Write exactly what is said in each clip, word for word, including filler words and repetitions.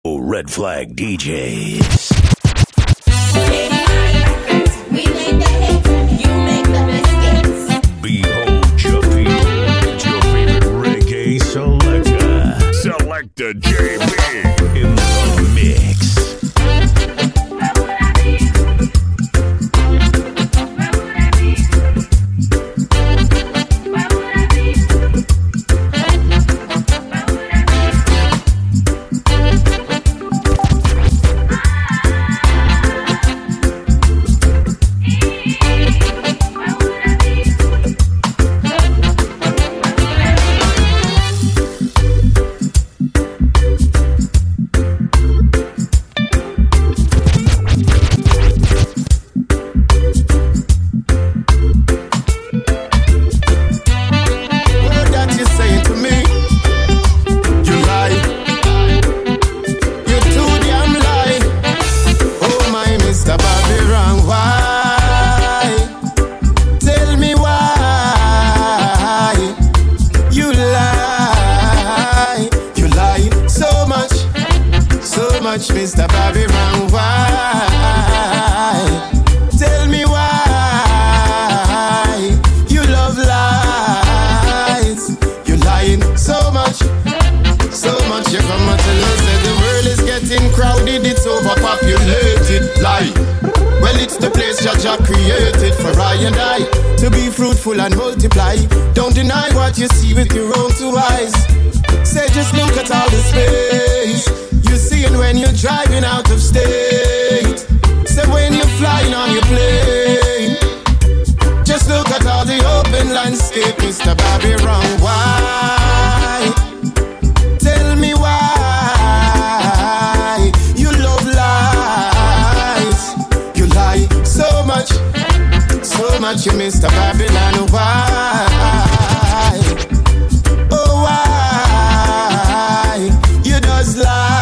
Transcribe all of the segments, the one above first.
Red Flag D Js. We make the hits, you make the biscuits. Behold your people, it's your favorite reggae selector. Selector J B in the mix. Mister Bobby Brown, why? Tell me why you love lies. You're lying so much, so much. You come and tell us that the world is getting crowded, it's overpopulated. Lie. Well, it's the place Jah created for I and I to be fruitful and multiply. Don't deny what you see with your own two eyes. Say just look at all the space you seeing when you're driving out of state. Say when you're flying on your plane. Just look at all the open landscape, Mister Bobby Wrong. Why? Tell me why you love lies. You lie so much, so much, you Mister Babylon. Why? Oh, why? You does lie.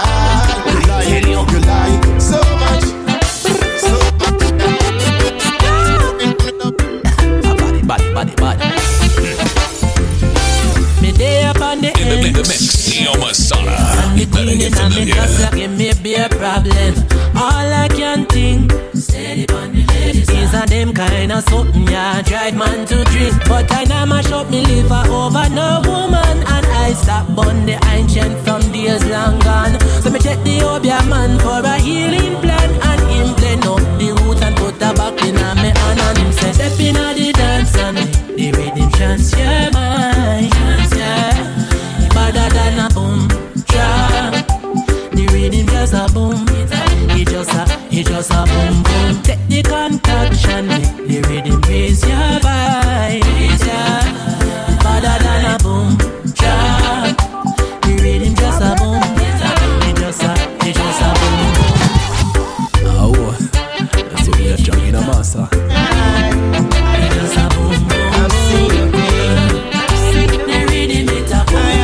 In the mix, Neo Masana. And the queen is a me cause give me be a problem. All I can think steady on the ladies is a them kind of something ya drive man to drink. But I now mash up me liver over no woman. And I stop on the ancient from days long gone. So me check the Obia man for a healing plan. And him blend up the root and put a back in a me hand. And him say step in a the dance and the rhythm chance yeah mine. Yeah. Better than a boom trap. The rhythm just a boom. It just a, it just a boom boom. Take the concoction, make the rhythm raise your vibes. Yeah. Better than a boom trap. The rhythm just a boom. It just a, it just a boom boom. Oh, that's what you're jogging a master. It just a boom boom. I've seen you. The rhythm it a boom.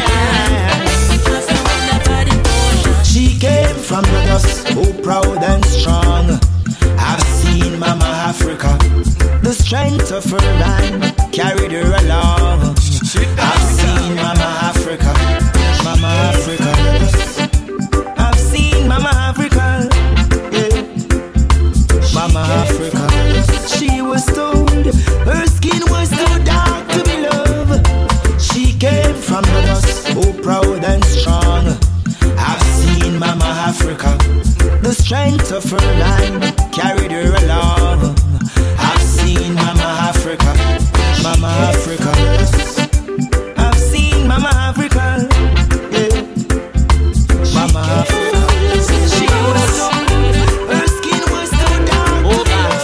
From the dust, so proud and strong. I've seen Mama Africa, the strength of her line carried her along. I've seen Mama Africa, Mama Africa. I've seen Mama Africa, yeah. Mama Africa. She was told her skin was too dark to be loved. She came from the dust, so proud and strong. I've seen Mama Africa, the strength of her line carried her along. I've seen Mama Africa, Mama Africa. I've seen Mama Africa, yeah. Mama Africa. She was so, her skin was so dark. Oh,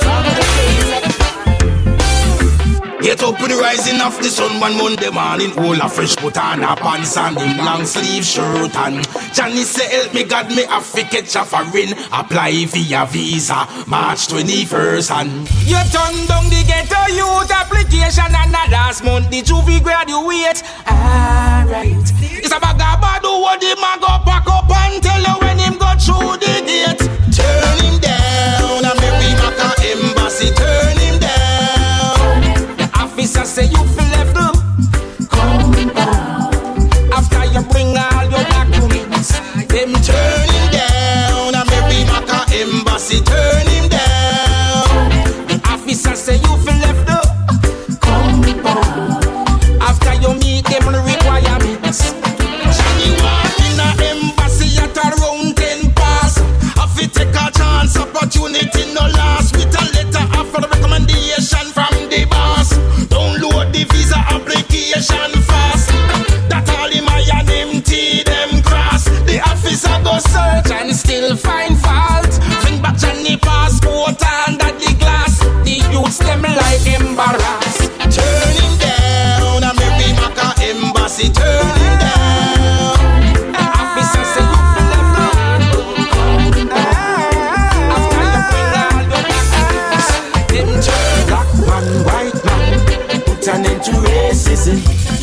get up with the rising of the sun one Monday morning. All a fresh put on a pants and him long sleeve shirt. And Johnny say help me God me have to catch a foreign. Apply via visa March twenty-first. And you turn down the ghetto youth application. And the last month the juvie graduate. Alright, it's a bag of bad who what him a go pack up and tell you when him go through the gate. Turn him down and maybe back a embassy. Turn him down. The officer say you feel left up. Come down. After you bring all your documents, them turn him down. A Mary Maca embassy, turn him down. The officer say you feel left up. Come back. After you meet them requirements. Johnny walk in a embassy at around ten past. Have to take a chance, opportunity no last. With a letter of recommendation from the boss. Download the visa application fast. That all him I and empty them cross. The officer go search and still find fault. Bring back Johnny passport under the glass. The youths them like embarrassed. Turn him down, a Mary Maca embassy, turn him down. Officer say you feel left out. After you bring all the pieces, them turn black man, white man, put an end to racism.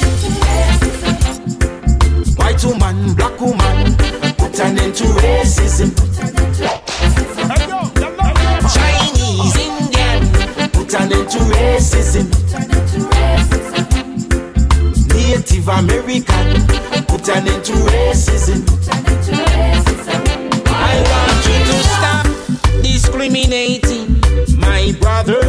White woman, black woman, put an end to racism. Chinese, Indian, put an end to racism. Native American, put an end to racism. I want you to stop discriminating, my brothers.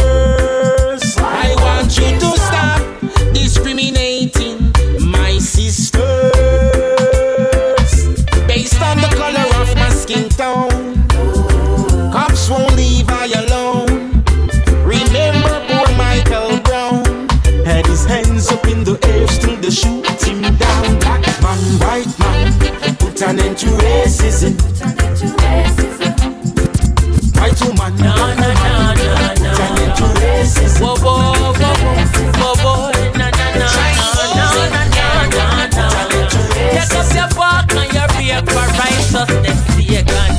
I want you to stop discriminating, my sisters. Based on the color of my skin tone, cops won't leave I alone. Remember poor Michael Brown had his hands up in the air, still they shoot him down. Black man, white man, put an end to racism. White woman, No, no, no, no, no. put an end to racism. Whoa, whoa, whoa, whoa, whoa, no, no, no, no, no, no, no, no. Take up your bark and your beard for righteousness, pagan.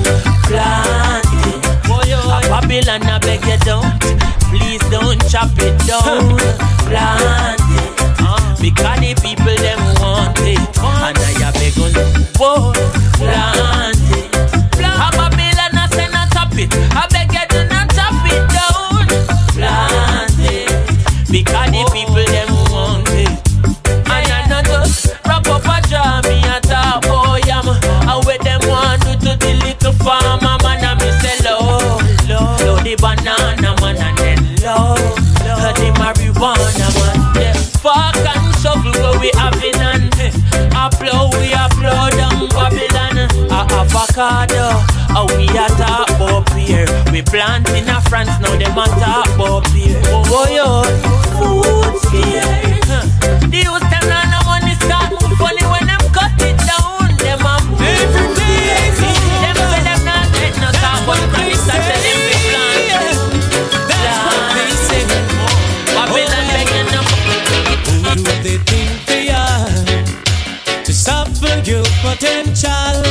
Planted. A Babylon, I beg you don't. Please don't chop it down. Planted. Because the people them want it. And I beg you, whoa, planted. A Babylon, I say not chop it. I beg you do not chop it down. Planted. Because the people them want it. And I not just wrap up a jar, me a talk, boy, I'm and what them want do to the little farmer man, and me say low, low, low the banana man, and then low, low the marijuana man. Yeah. Fork and shovel where we having and a plow we a plow down Babylon. A avocado, a we a talk about beer. We plant in a France now them a talk about beer. Oh yo, food beer. The youth them not no money start move funny when them cut it down. Them a every day. Them say them not get no talk but Christ and tell them we plant. That's what they say. Babylon begging them. Who do they think they are to suffer your potential?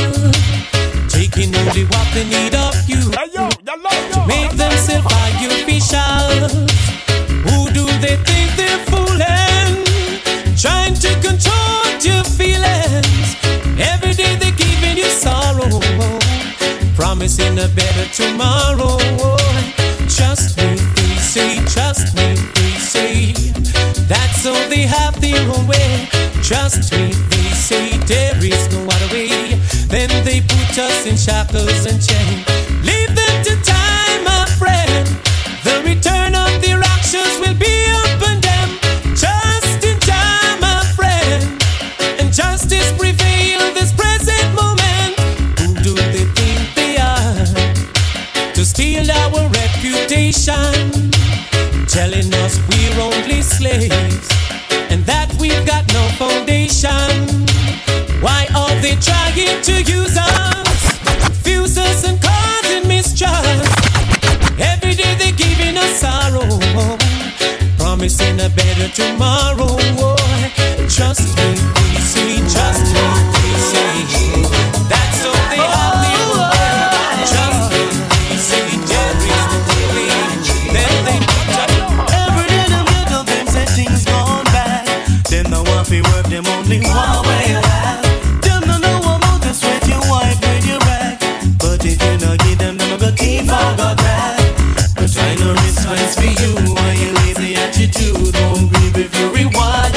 Taking only what they need of you to make themselves artificial. Who do they think they're fooling? Trying to control your feelings. Every day they're giving you sorrow, promising a better tomorrow. Trust me, they say, trust me, they say. That's all they have their own way. Trust me, they say there is no other way. Then they put us in shackles and chains. Leave them to time, my friend. The return of their actions will be upon them. Just in time, my friend. And justice prevail this present moment. Who do they think they are to steal our reputation? Telling us we're only slaves and that we've got no foundation. Why are they trying to use us, confuse us and causing mistrust? Every day they're giving us sorrow, promising a better tomorrow. Trust me, they say, trust me, they say. That's all they have their own way. Trust me, they say, there is no way. Then they put up. Every day them get up, them say things gone bad. Them no want to work, them only one way out. Them no know about the sweat you wipe with your back. But if you not give them, them no go keep on got that. But I know it's nice for you. Why you lazy attitude? Don't grieve if you rewind.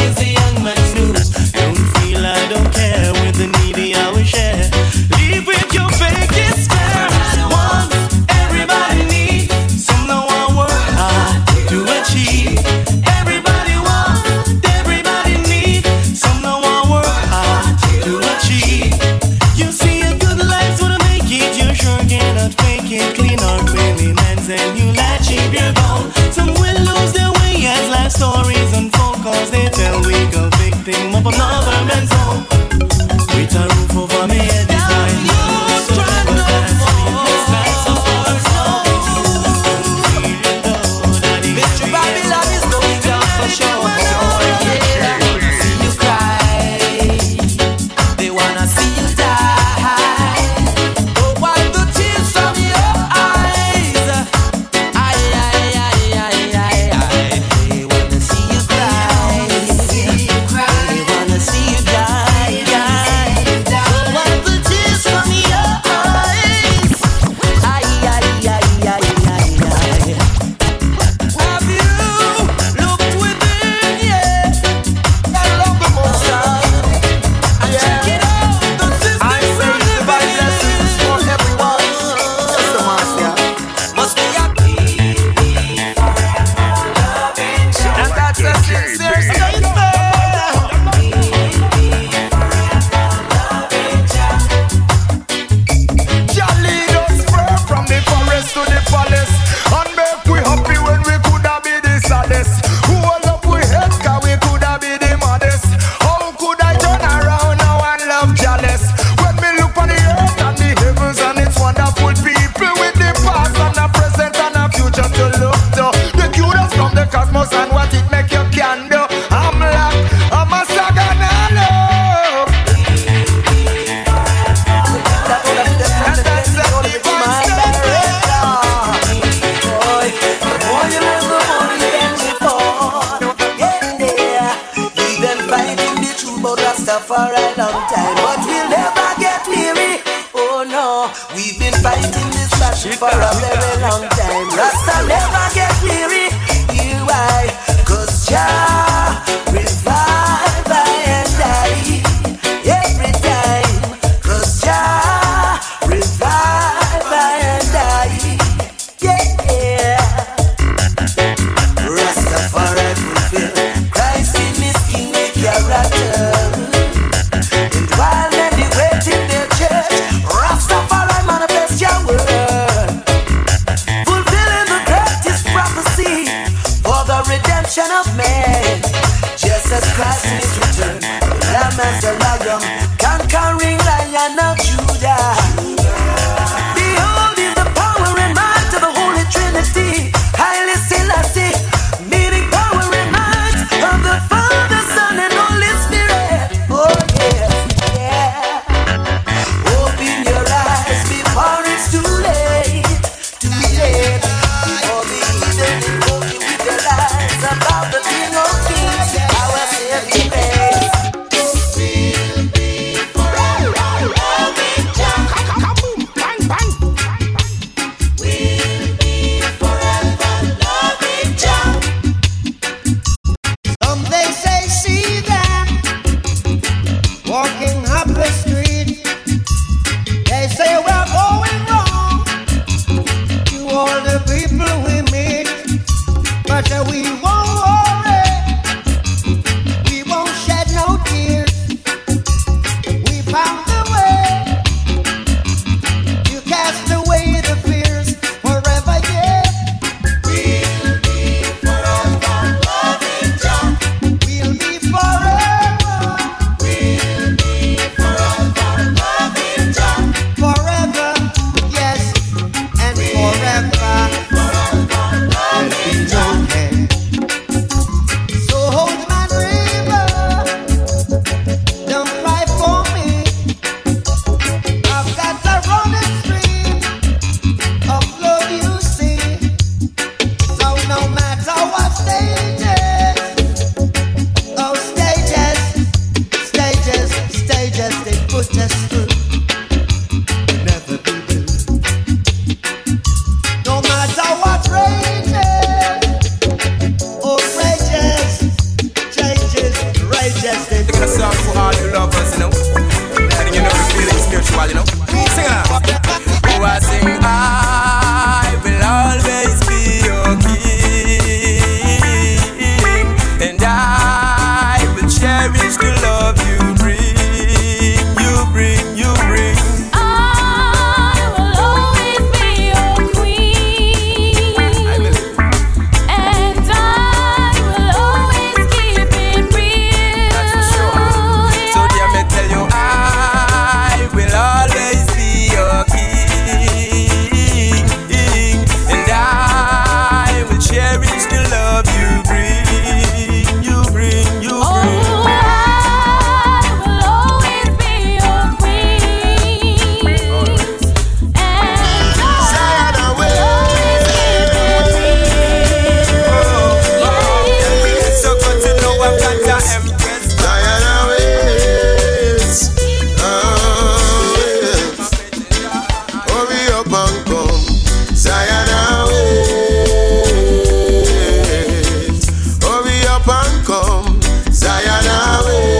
we've been fighting this battle for a very long time. Rasta never get weary, hear why? Cause Jah revive I and I every time. Cause Jah revive I and I, yeah. Rastafari fulfill Christ in his kingly character. And while many wait in their church, Rastafari manifest your word, fulfilling the greatest prophecy for the redemption of man. Just as Christ in his return, the Lamb and the Lion, conquering Lion of Judah. Behold is the power and might of the Holy Trinity, highly Selassie, meaning power and might of the Father, Son, and Holy Spirit. Oh yes, yeah. Open your eyes before it's too late, too late. Before the heathen invoke you with their lies about the King of Kings, our saving grace. We'll be forever loving Jah. Kaboom, bang, bang. We'll be forever loving Jah. Some they say see them walking up the street. They say we're going wrong to all the people we meet, but uh, we won't worry, we won't shed no tears. We found the way to cast away the fears forever, yeah. We'll be forever loving Jah. We'll be forever, We'll be forever loving Jah. forever, yes, and forever. There'll be no end. So hold my river, don't cry for me. I've got a running stream of love, you see. So no matter what stages, oh stages, stages, stages they put us through, never be blue. No matter what rages, oh rages, changes, rages they Taking a song for all you lovers, you know. And you know we feeling spiritual, you know. Sing it. Oh, I sing, I will always be your king, and I will cherish the love you bring, you bring, you bring. I will always be your queen, I believe. and I will always keep it real. That's for sure. So dear, me tell you, I will always be your king, and I will cherish the love you bring, you bring, you Oh, bring. I will always be your queen, and I will always keep it real. So good to know I've got your empress. Diana waits, oh, waits. Hurry up and come. Diana waits. Hurry up and come. Diana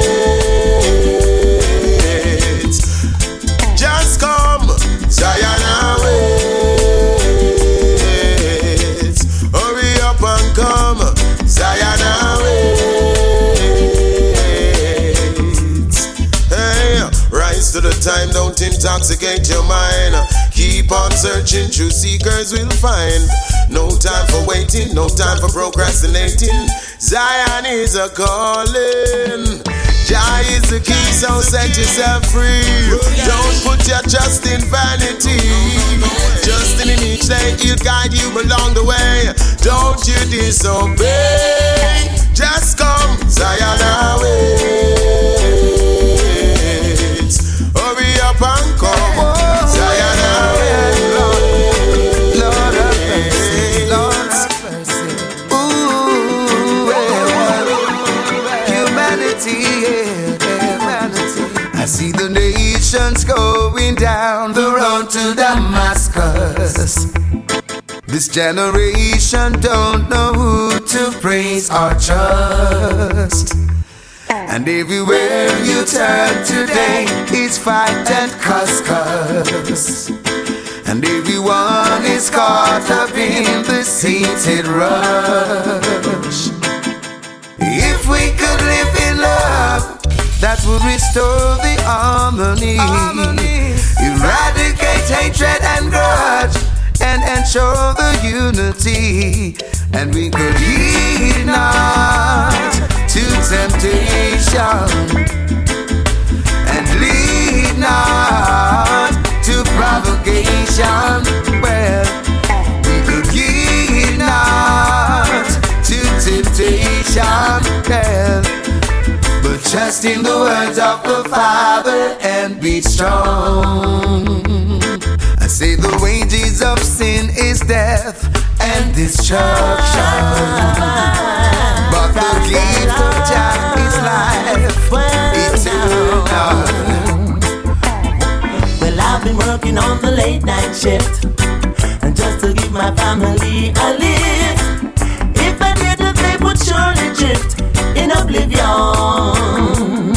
waits. Just come. Diana waits. Hurry up and come. Diana waits. Hey, rise to the time, don't intoxicate your mind. Keep on searching, true seekers will find. No time for waiting, no time for procrastinating. Zion is a calling. Jah is the key, so set yourself free. Don't put your trust in vanity. Just in each day, he'll guide you along the way. Don't you disobey. Just come, Zion awaits. Hurry up and come, Zion awaits. Lord have mercy, Lord have mercy. Ooh, well, humanity, yeah, humanity. I see the nations go going down the road to Damascus. This generation don't know who to praise or trust. And everywhere you turn today, it's fight and cuss cuss. And everyone is caught up in this heated rush. If we could live in love, that would restore the harmony, harmony. Eradicate hatred and grudge, and ensure the unity. And we could heed not to temptation, and lead not to provocation. Well, we could heed not to temptation, well, but trust in the words of the Father and be strong. I say the wages of sin is death and destruction, but the gift of Jah is life eternal. Well, I've been working on the late night shift, and just to give my family a lift. If I didn't, they would surely drift in oblivion.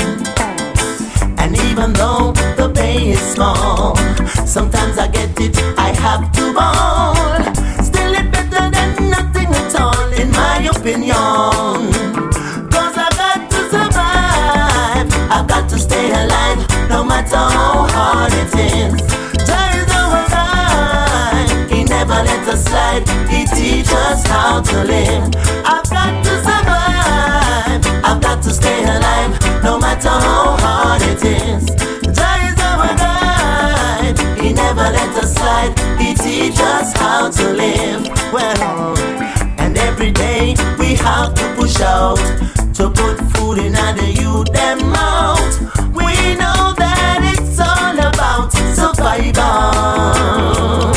And even though the pay is small, sometimes I get it, I have to ball. Still it's better than nothing at all, in my opinion. Cause I've got to survive, I've got to stay alive, no matter how hard it is. Jah is our guide, He never let us slide, He teaches us how to live. I've got to survive, I've got to stay alive, no matter how hard it is. Jah is our guide, He never let us slide, He teaches us how to live. Well, and every day we have to push out to put food in the youth them mouth. We know that it's all about survival.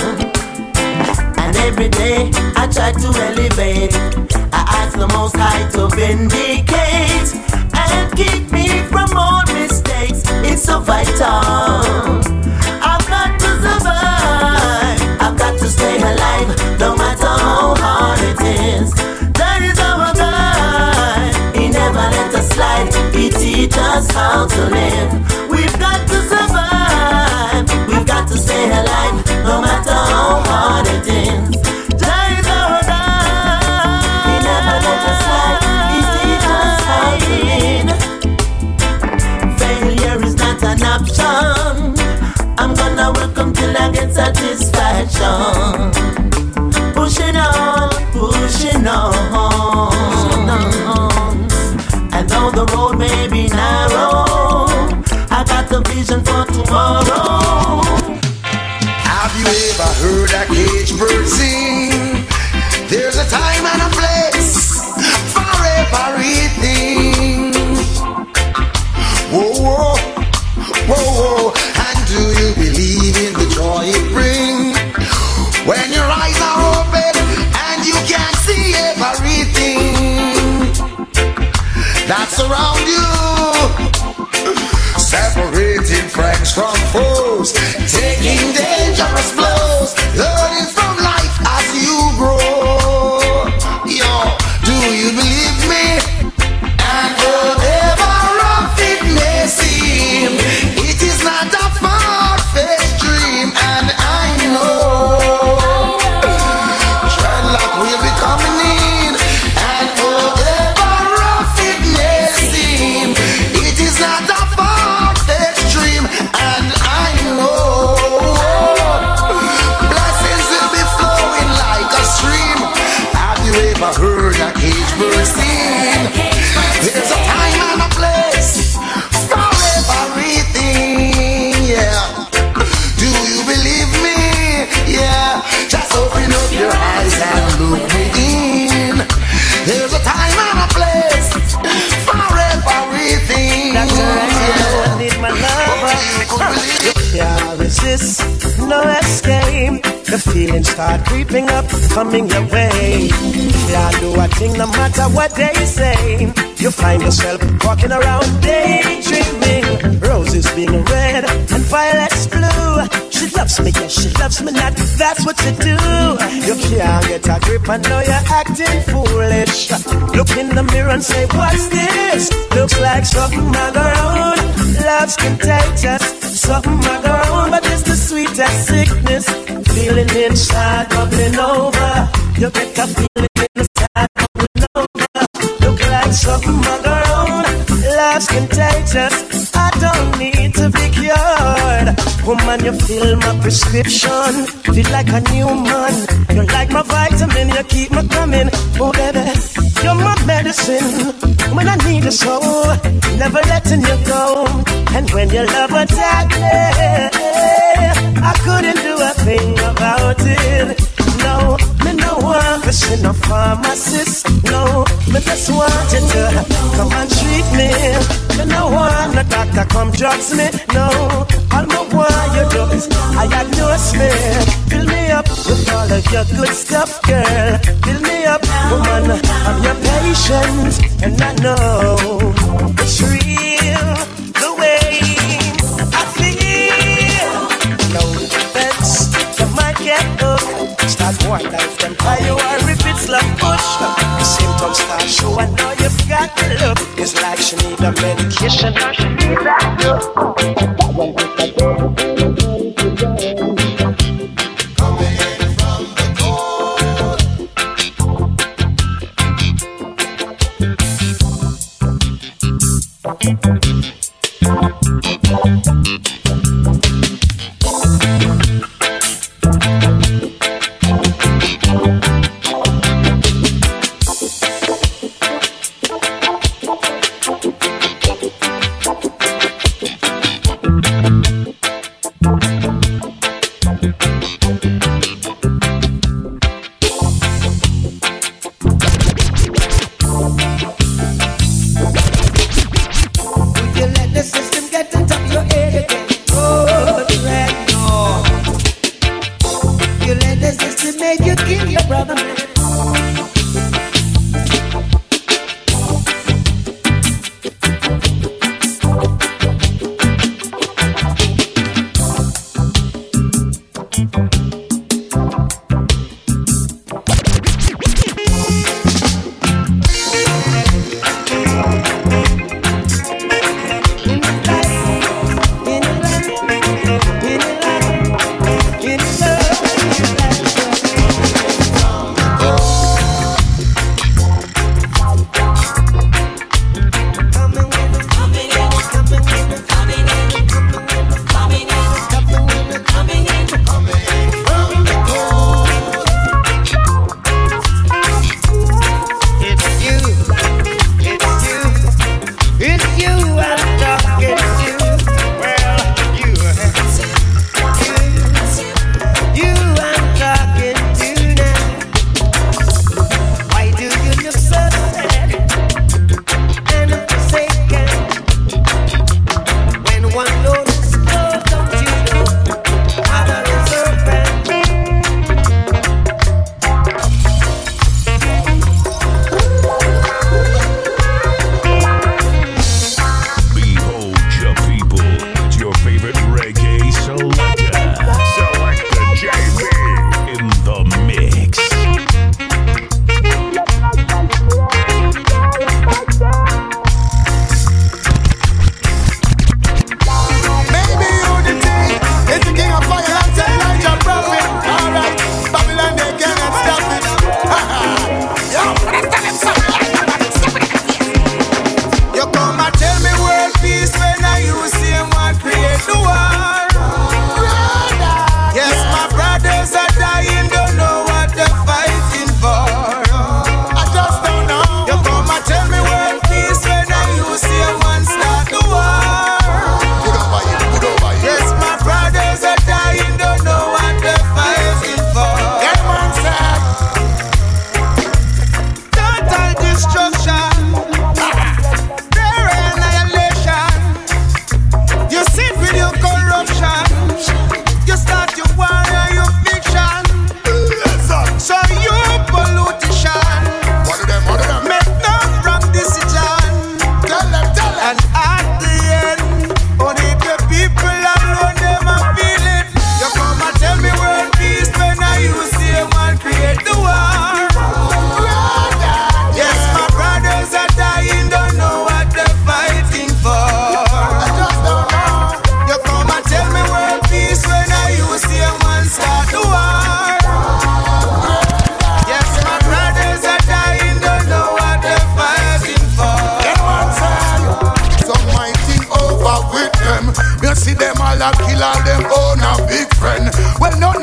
And every day I try to elevate, I ask the Most High to vindicate and keep me from all mistakes. It's so vital. I've got to survive, I've got to stay alive, no matter how hard it is. That is our guide, He never let us slide, He teaches us how to live. We've got to survive, we've got to stay alive, no matter how hard it is. That is our guide, He never let us slide, He teaches us how to live. Failure is not an option, I'm gonna work until I get satisfaction. Pushing on, pushing on, pushing on. And though the road may be narrow, I got a vision for tomorrow. Have you ever heard a cage bird sing? There's a time and a place for everything. Whoa, whoa, whoa, whoa. And do you believe in the joy it brings? When your eyes are open and you can see everything that's around you, separating friends from foes, taking dangerous blows, learning from life as you grow. Yo, do you believe me? And whatever rough it may seem, it is not a far-fetched dream, and I know dreadlock will be coming in. And whatever rough it may seem, it is not a far-fetched dream, and I know blessings will be flowing like a stream. Have you ever heard a cage bird sing? There's a time and a place for everything, yeah. Do you believe me? Yeah. Just open up your eyes and look within. There's a time and a place for everything. That's right, yeah. I need my lover. Yeah, resist, no escape. The feelings start creeping up, coming your way. Yeah, do a thing no matter what they say. You find yourself walking around daydreaming. Rose roses being red and violets blue. She loves me, yes, she loves me not. That's what you do. You can't get a grip, I know you're acting foolish. Look in the mirror and say, what's this? Looks like something I go on. Love's contagious, something I go on. But it's the sweetest sickness. Feeling inside, bubbling over. You get a feeling inside, bubbling over. Look like something I go on. Love's contagious, I don't need to be cured. Woman, you fill my prescription. Feel like a new man. You're like my vitamin, you keep me coming. Oh baby, you're my medicine. When I need you so, never letting you go. And when you love attack me, I couldn't do a thing about it. No, me no want to see no pharmacist. No, me just want you to come and treat me. Me no want no doctor come drugs me. No, all me want you do is I diagnose me. Fill me up with all of your good stuff, girl. Fill me up, woman, I'm your patient. And I know it's real, the way I feel. No defense, you might get hooked. Start one life, them tie you or if it's like push. The symptoms start show, I know you've got to look. It's like she need a medication or she need that look. Coming in from the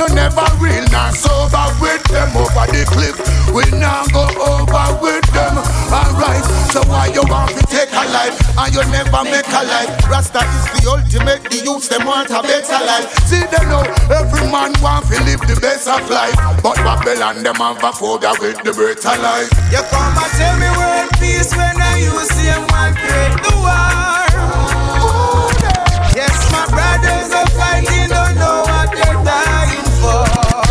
never real, not sober with them. Over the cliff, we now go over with them. Alright, so why you want to take a life and you never make a life? Rasta is the ultimate, the youths them want a better life. See them know, every man want to live the best of life, but Babylon them have a phobia with the better life. You come and tell me world peace when I use them and create the war. Ooh, yes, my brothers are fighting, don't know what they're dying for.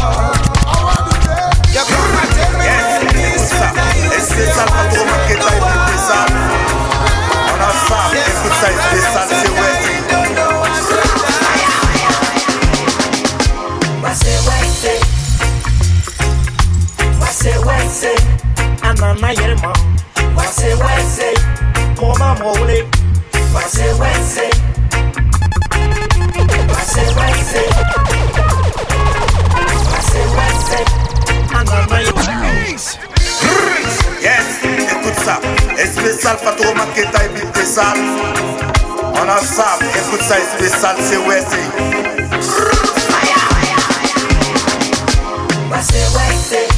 You come and tell me world peace when I use them and create the war. On a farm, écoute ça, spécial, c'est ouais. Wase wase, wase wase, anana yerma. Wase wase, mama mole. Wase wase, wase wase, wase wase, anana yerma. Yes, écoute ça, spécial Fatou Maketa et Bill Tessal. On a ça, écoute ça, spécial, c'est ouais, c'est. Wase wase,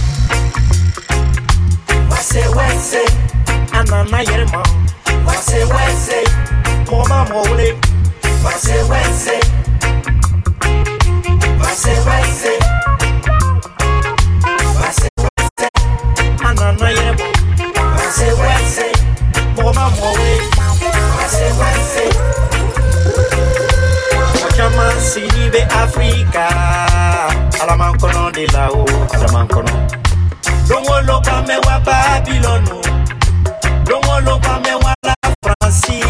wase wase, anana yerma. Wase wase, mama mole. Wase wase, wase wase, wase wase, anana yerma. Wase wase, mama mole. Wase wase, chama sinibe Africa. Alaman kono de la o, alaman kono. Dongo lo pa me wa Babylon. Dongo lo pa me wa la Francia.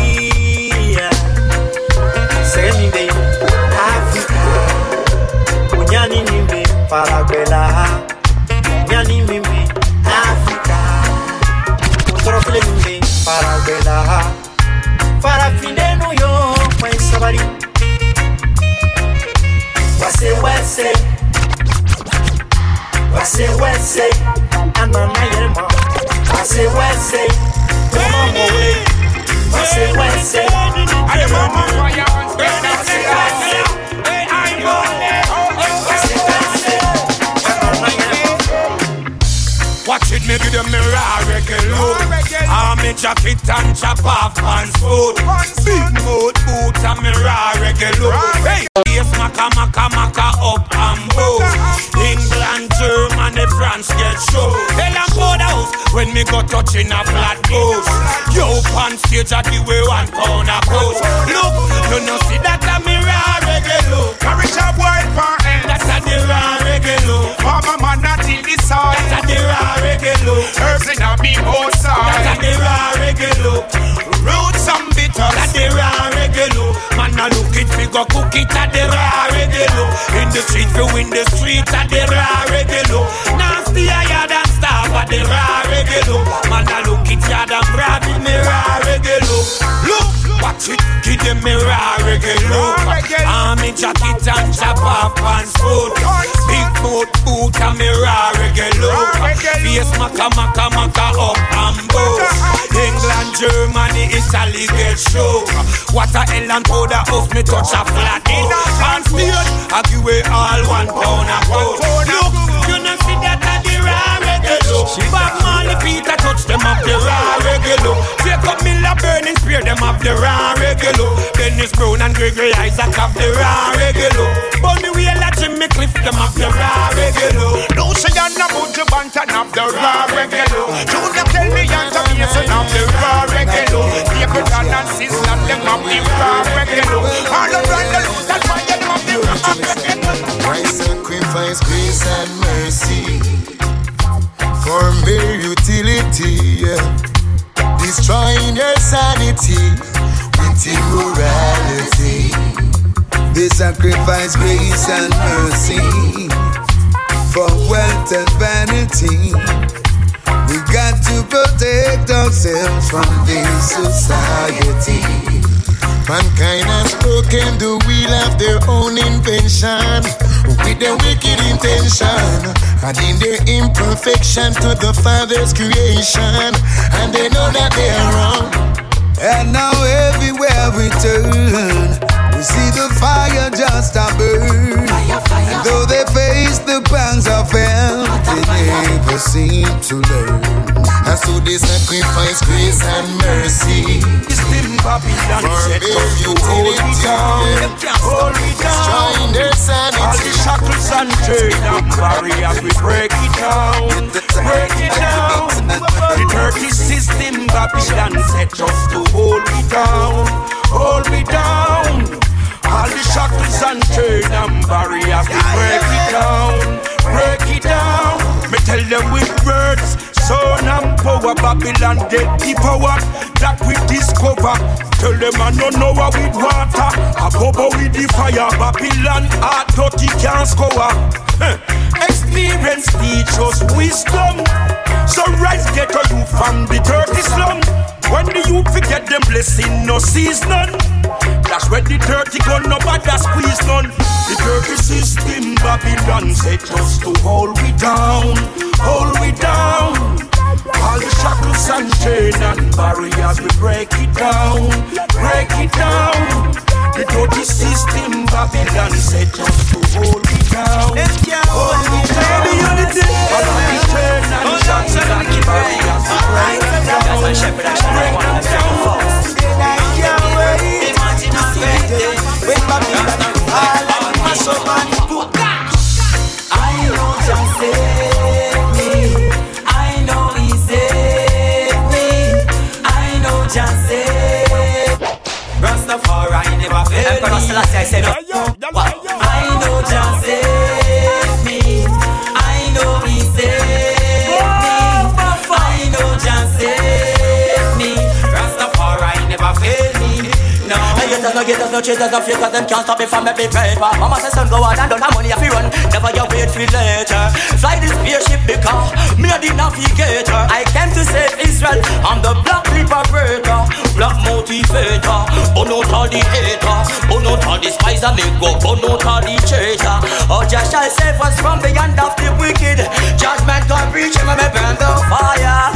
Senibe Africa. Unyani nimbe Paraguela. Unyani nimbe Africa. Utrofle nimbe Paraguela. Para fine New York, my sabari. Wase wase, wase wase, anana yerma. Wase wase, mama mole. Wase wase, I am mama fire and burn it. Wase wase, I am wase wase, anana yerma. Watch it, me give them me raw reggae look. I'm in jacket and chop off pants food. Big mood boots and me raw reggae look. Hey, yes, maka maka maka up and boom. England, Germany, France get show. Tell them for the house when me go touching a flat bush. Yo, pan stage at the way one pound a coast. Look, you know see that a me raw reggae look. Carry a boy for end. That's a the raw reggae look. Mama man not in the soil. That's a the raw reggae look. Herbs in a me outside. That's a the raw reggae look. Roots and bitters. That's the raw reggae look. Man a look it, we go cook it at the raw reggae look. In the street, we win the street at the raw reggae look. Nasty higher than staff at the raw reggae look. Man a look it, yard and brave in me raw reggae look. Look, watch it, give them me raw reggae look. I'm in jacket and chop off pants food. Big boot boot and me raw reggae look. Face maka maka maka up and boom. England, Germany, Italy get show. What a hell and powder house me touch a flat in. And still I give away all one pound a pound. Look, you know see that a the raw reggae look. Bob Marley Peter touch them up the raw reggae look. Jacob Miller burning spear them up the raw reggae look. Dennis Brown and Gregory Isaac up the raw reggae look. Bunny Wheel and Jimmy Cliff them up the raw reggae look. No say you're not about to bantan up the raw reggae look. Junior tell me you're the mason up the raw reggae look. Capleton and Sizzla them up the raw reggae look. All around the loot that's why them up the raw reggae look. Christ sacrifice grace and mercy for mere utility, destroying your sanity with immorality. They sacrifice grace and mercy for wealth and vanity. We got to protect ourselves from this society. Mankind has broken the wheel of their own invention with their wicked intention, adding their imperfection to the Father's creation, and they know that they are wrong. And now everywhere we turn, we see the fire just a burn. And though they fail seem to learn. And so they sacrifice grace and mercy. System Babylon set us to hold me down, hold me down. Destroying their sanity. All the shackles and chains and barriers, we break it down, break it down. The dirty system Babylon set us to hold me down, hold me down. All the shackles and chains and barriers, we break it down, break it down. Me tell them with words, son and power, Babylon get the power that we discover. Tell them I don't know what with water, a bubble with the fire. Babylon heart dirty can't score. Experience teach us wisdom. So rise get a youth from the dirty slum. When the youth forget them blessing, no sees none. That's when the dirty gun, nobody squeeze none. The dirty system, Babylon set us to hold we down, hold we down. All the shackles and chains and barriers, we break it down, break it down. The dirty system, Babylon set us to hold we down, hold we down. All the chains and shackles and barriers, we break it down, break it down. When Babylon fall like mash up and book. I know Jah save me. I know He save me. I know Jah save. Rastafari never fail me. I know Jah save me. I know He save me. I know Jah save me. Rastafari never fail me. No. Haters no haters no cheaters no fakers, them can't stop me from making paper. Mama says son go out and don't have money if you run. Never you wait for later. Fly this spaceship because me a the navigator. I came to save Israel. I'm the black liberator, black motivator. Burn out all the haters, burn out all the spies and make go burn out all the traitor. Oh Jah shall save us from the hand of the wicked. Judgment God reach him and me burn the fire.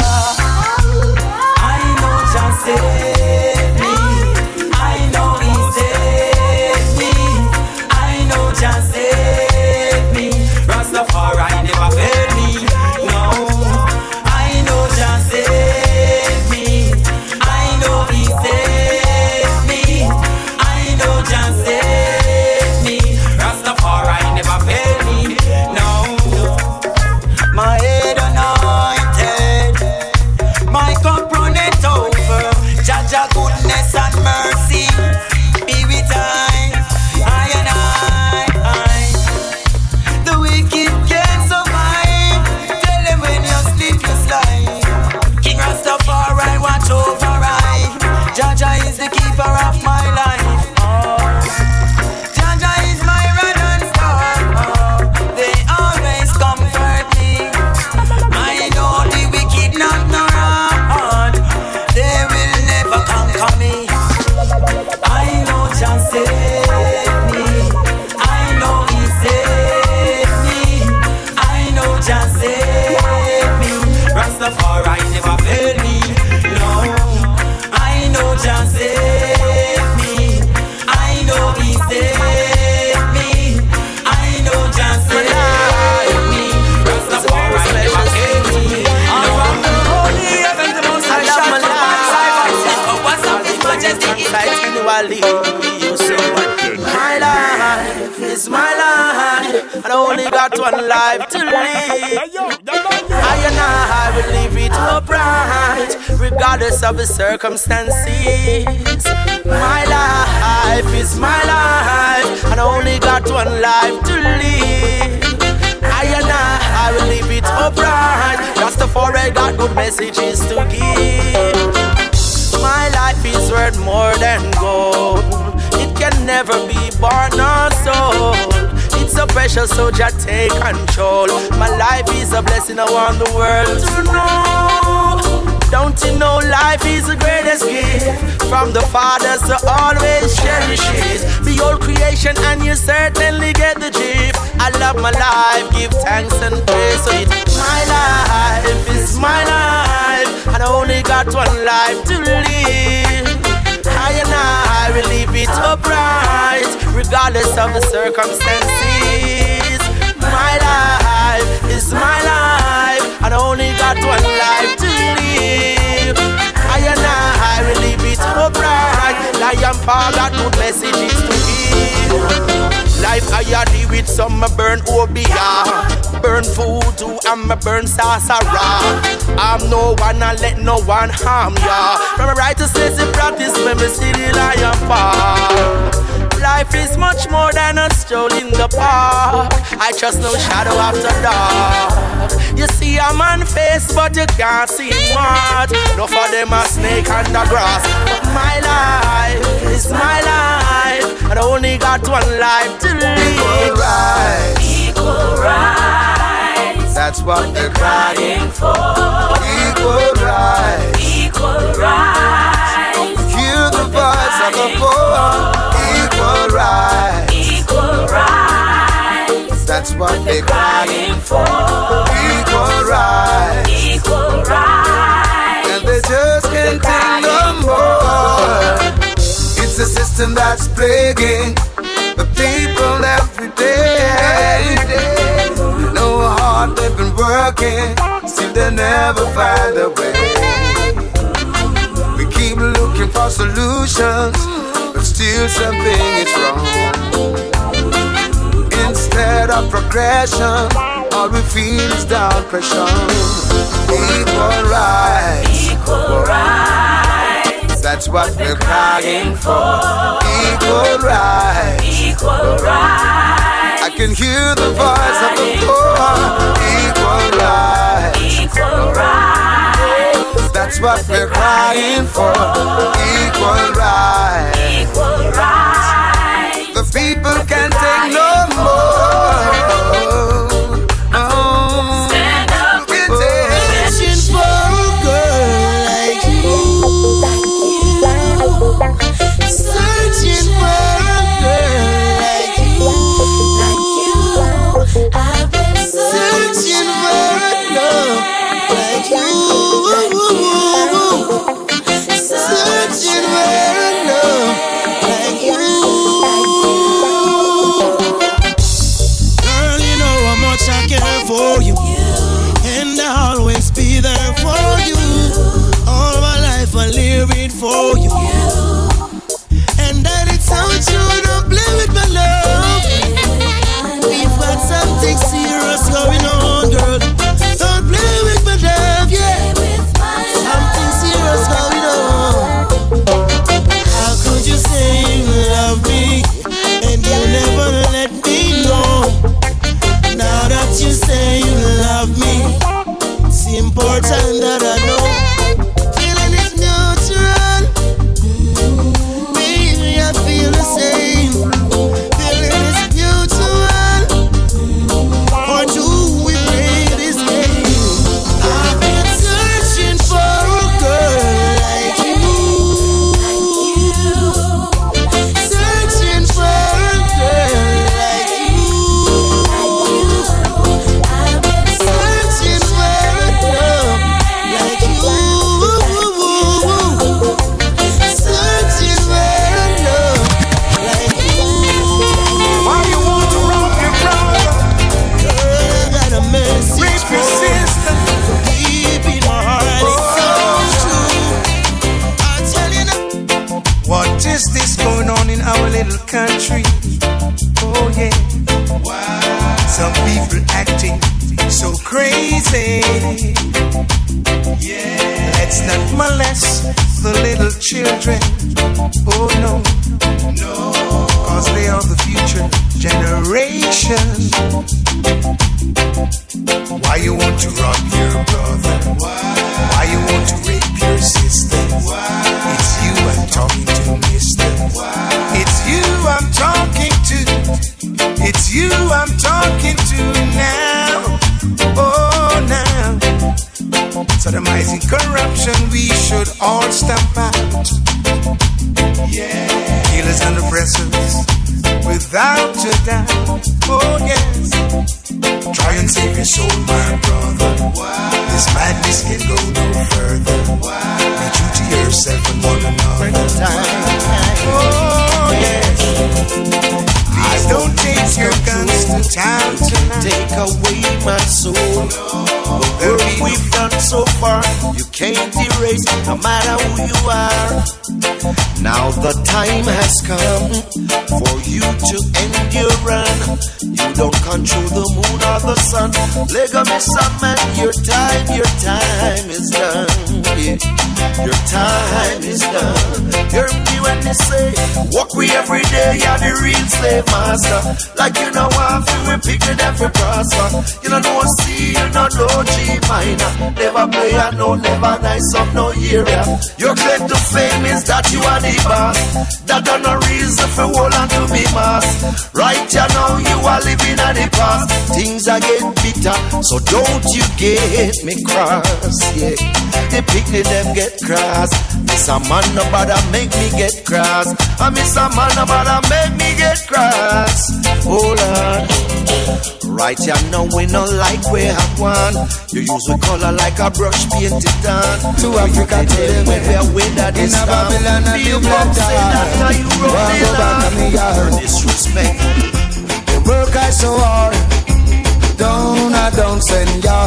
I know Jah save me. I know He saved me. I know Jah saved me. Rastafari never failed me. No. I know Jah saved me. I know He saved me. I know Jah saved me. Rastafari never failed me. No. My head anointed, my cup runneth over. Jah Jah goodness and mercy be with I, I and I, I. The wicked can't survive. Tell them when you sleep you slide. King Rastafari watch over I. Jah Jah is the keeper of my life. Oh. Jah Jah is my rod and staff. Oh. They always comfort me. I know the wicked not no wrong. They will never conquer me. I know Jah save me. I know He save me. I know Jah save me. Rastafari never fail me. No. I know Jah save me. I know He save me. I know Jah save me. Rastafari never fail me. I'm from the holy heaven, the most high shall my life. What's up, His Majesty? My life is my life, and I only got one life to live. I and I will leave it upright, regardless of the circumstances. My life is my life, and I only got one life to live. I and I will leave it upright, Rastafari got good messages to give. My life is worth more than gold. It can never be bought nor sold. It's so precious, so just take control. My life is a blessing, I want the world to know. Don't you know life is the greatest gift from the Father, so always cherish it. Behold creation and you certainly get the drift. I love my life, give thanks and praise to it. My life is my life, and I only got one life to live. I and I will leave it upright, regardless of the circumstances. My life is my life, and I only father good messages to give. Life I a deal with some me burn obia, burn voodoo and me burn sorcerer. I'm no one and let no one harm ya. From a righteousness in practice when me see the lion fall. Life is much more than a stroll in the park. I trust no shadow after dark. You see a man face but you can't see what. No for them a snake under grass. But my life is my life, and I only got one life to live. Equal rights, equal rights. That's what they're crying for. Equal rights, equal rights. Hear the voice of the poor. Equal rights, equal rights. That's what they're crying for. Equal rights, equal rights. And they just can't take no more. It's a system that's plaguing the people every day. No hard they've been working, still they never find a way. We keep looking for solutions, but still something is wrong. Instead of progression, all we feel is down pressure. Equal rights, equal rights. That's what we're crying for. Equal rights, equal rights. I can hear the voice of the poor. Equal rights, equal rights. That's what we're crying for. Equal rights, equal rights. The people can't take no more. No. Stand up, searching for a girl like you. Searching for a girl like you. Like you, I've been searching for a love like you. Searching for a love like you. Girl, you know how much I care for you, and I'll always be there for you. All my life I live it for you, and that it's how true. Don't play with my love. We've got something serious going on, girl. Don't play with my love, yeah. Something serious going on. How could you say you love me and you never let me know? Now that you say you love me, it's important that I know. Feeling is natural, baby, I feel the same. Feeling is mutual, or do we play this game? I've been searching for a girl like you, searching for a girl like you, searching for a love like you, searching for a love like you. Why you want to rock your brother? Girl, I got a message Rape for your sister. you. Deep in my heart, it's so true. I'll tell you now. What is this going on in our little country? Oh yeah. Wow. Some people acting so crazy. Yeah. Let's not molest the little children. Oh no. No. Cause they are the future generation. Why you want to rob your brother? Why? Why you want to rape your sister? Why? It's you I'm talking to, mister. Why? It's you I'm talking to. It's you I'm talking to now. Oh, now. Sodomizing corruption we should all stamp out. Yeah. Killers and oppressors without a doubt. Oh, yes. Try and save your soul, my brother. Wow. This madness can go no further. Wow. Be true to yourself and one another. Oh, yes. Please don't take your guns the time to take away my soul. The work we've done so far, you can't erase, no matter who you are. Now the time has come for you to end your run. You don't control the moon or the sun. Lego me some man, your time, your time is done. Yeah. Your time is done. Hear me when they say, walk we every day, you're the real slave master. Like you know what, we pick it every prosper. You don't know C, you don't know G minor. Never play and no, never nice up no area. Your claim to fame is that you are the boss. That are no reason for hold on to me mass. Right you now, you are living at the past. Things are getting bitter, so don't you get me cross, yeah. The picnic them get cross. Miss a man no bother make me get cross. I miss a man no bother make me get cross. Hold on. Right you know we no like we have one. You use the color like a brush painted on. To Africa to them when we are with that is Babylon and you come say that you wrote it down. Disrespect. The work I so hard. Don't I don't send ya.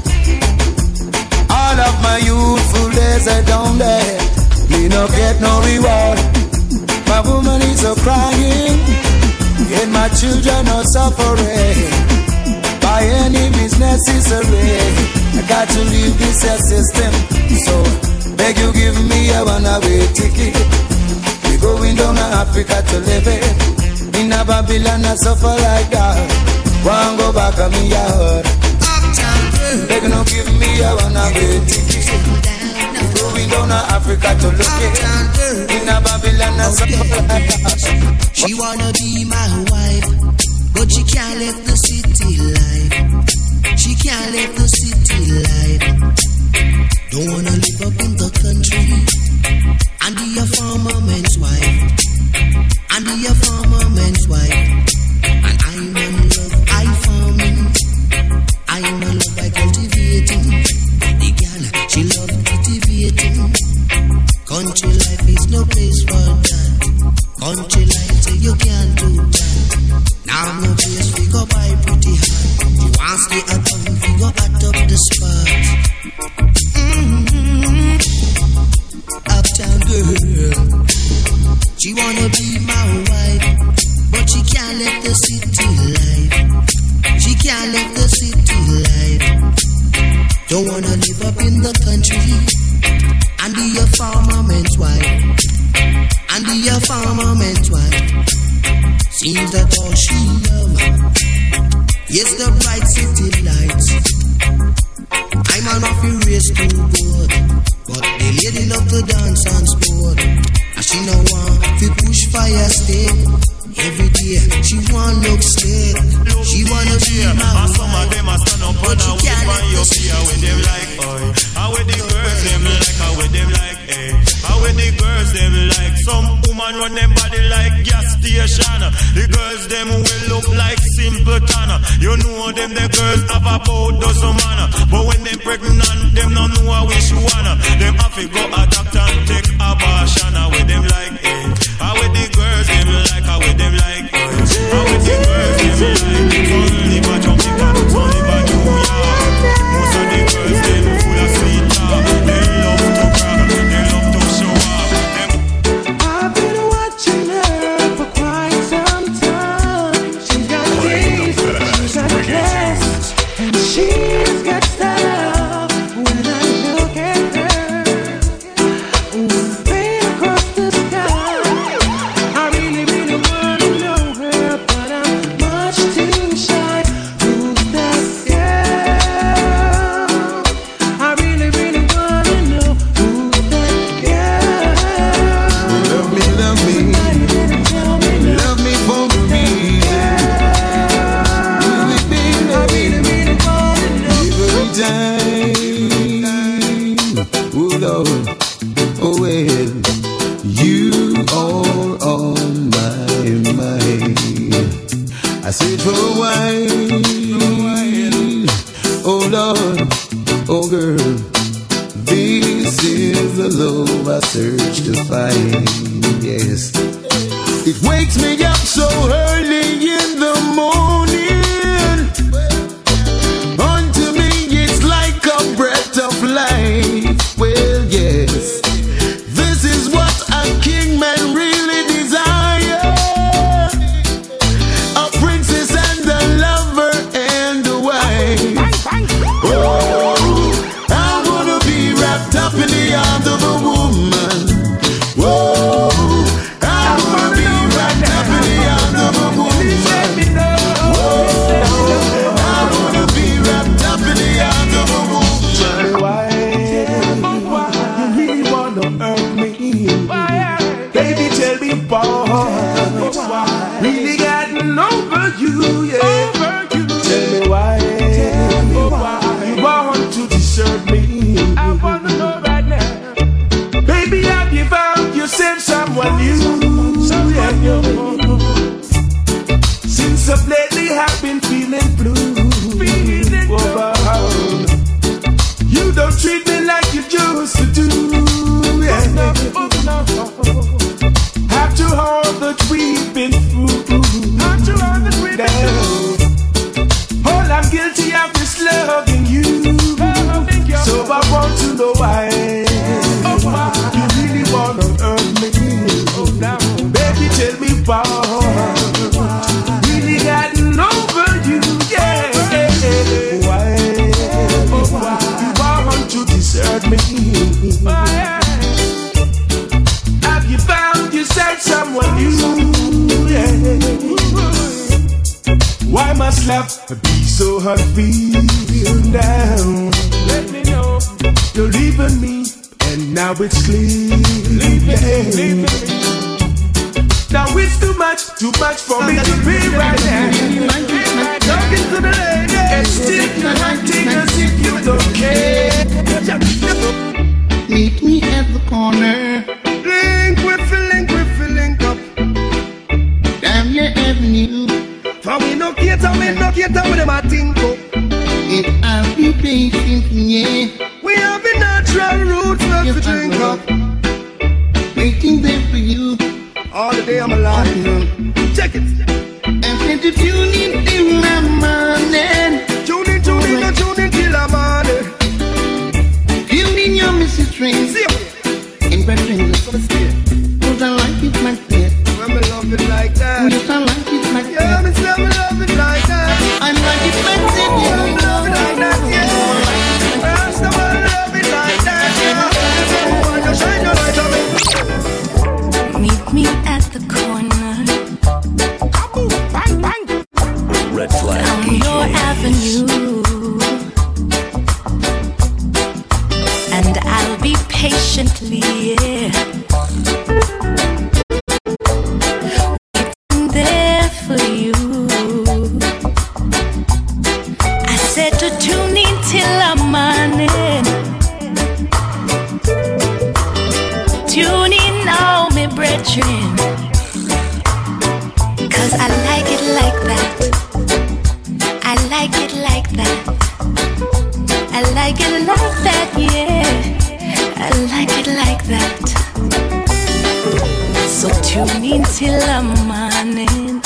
All of my youthful days I don't there. Me no get no reward. My woman is a crying, and my children are suffering. By any means necessary, I got to leave this system. So beg you give me a one-way ticket. We going down to Africa to live it. In a Babylon I suffer like that. One go back on me yard. Beg no give me a one-way ticket. Going down to Africa to look it. In a Babylon I suffer like that. She wanna be my wife, but she can't live the city life. She can't live the city life. Don't wanna live up in the country and be a farmer man's wife. And be a farmer man's wife. And I'm in love, I farming. I'm in love by cultivating. The girl, she love cultivating. Country life is no place for that. Country life say you can't do that. Now no place we go buy pretty hard. You want stay at home, we go at up the spot. Mm-hmm. Uptown girl, she wanna be my wife, but she can't live the city life. She can't live the city life. Don't wanna live up in the country and be a farmer man's wife. And be a farmer man's wife. Seems that all she love is the bright city lights. I'm an off the race too good, but the lady love to dance and sport. And she no want to push fire stick. Every day she want look slick. She wanna be my wife. Some of them a stand up on a whip and you see how with them like, oi. How with the girls them like, how with them like, eh. How with the girls them like. Some woman run them body like gas station. The girls them will look like simpleton. You know them the girls have about dozen man. But when them pregnant, them don't know how we she wanna. Them have to go a doctor and take abortion. How with them like, eh. How with the girls them like, how with them like, eh. How with the girls them like. Only by Jamaica, only by New York. Most of the girls them full of sweet talk. They love to brag, they love to show off. Them I've been watching her for quite some time. She's got taste, she's got class, and she's got style. When I look at her, way across the sky, I really, really wanna know her, but I'm much too shy. Who's that girl? I really, really wanna know who's that girl. Love me, love me, love me for me. Every time, oh Lord, oh well, you are on my mind. I search for a while, oh Lord, oh girl, this is the love I search to find. Yes, it wakes me up so early in the morning. someone new. Yeah, yeah. Since of lately I've been feeling blue. Feeling oh, you don't treat me like you used to do. Yeah. After all that we've been through, after all that we've been through, all I'm guilty of is loving you. So I want to know why you really want to hurt me. Baby, tell me why. Really gotten over you, yeah. Why? Why want to desert me? Have you found yourself someone new? Yeah. Why must love be so hard feeling down? Let me know you're leaving me, and now it's clear. Leave me, leave me. Now it's too much, too much for me to be right now. Talking to the lady and still acting as if you don't care. Meet me at the corner. Link with link with link up. Down your avenue. For we no cater, we no cater with them I think up. If I'll be patient, yeah. We have a natural roots left to drink up. Waiting there for you. All the day I'm alive. Check it. And then to tune in till the morning. Tune in, tune in, no tune in till the morning. Tune in your Missus Train. See you. In brethren, cause I like it like that. When me love it like that. Yes, I like it like yeah, that. Yeah, me say me love it like that. I like it like that. Yeah, me love it like that, yeah. Rasta man love it like that, yeah. Everyone you shine your light on me. Meet me at the corner. Bang, bang. Red flag. Down your avenue. And I'll be patiently, yeah. Waiting there for you. I said to tune in till the morning. Tune in now, me brethren, cause I like it like that. I like it like that. I like it like that, yeah. I like it like that. So tune in till the morning.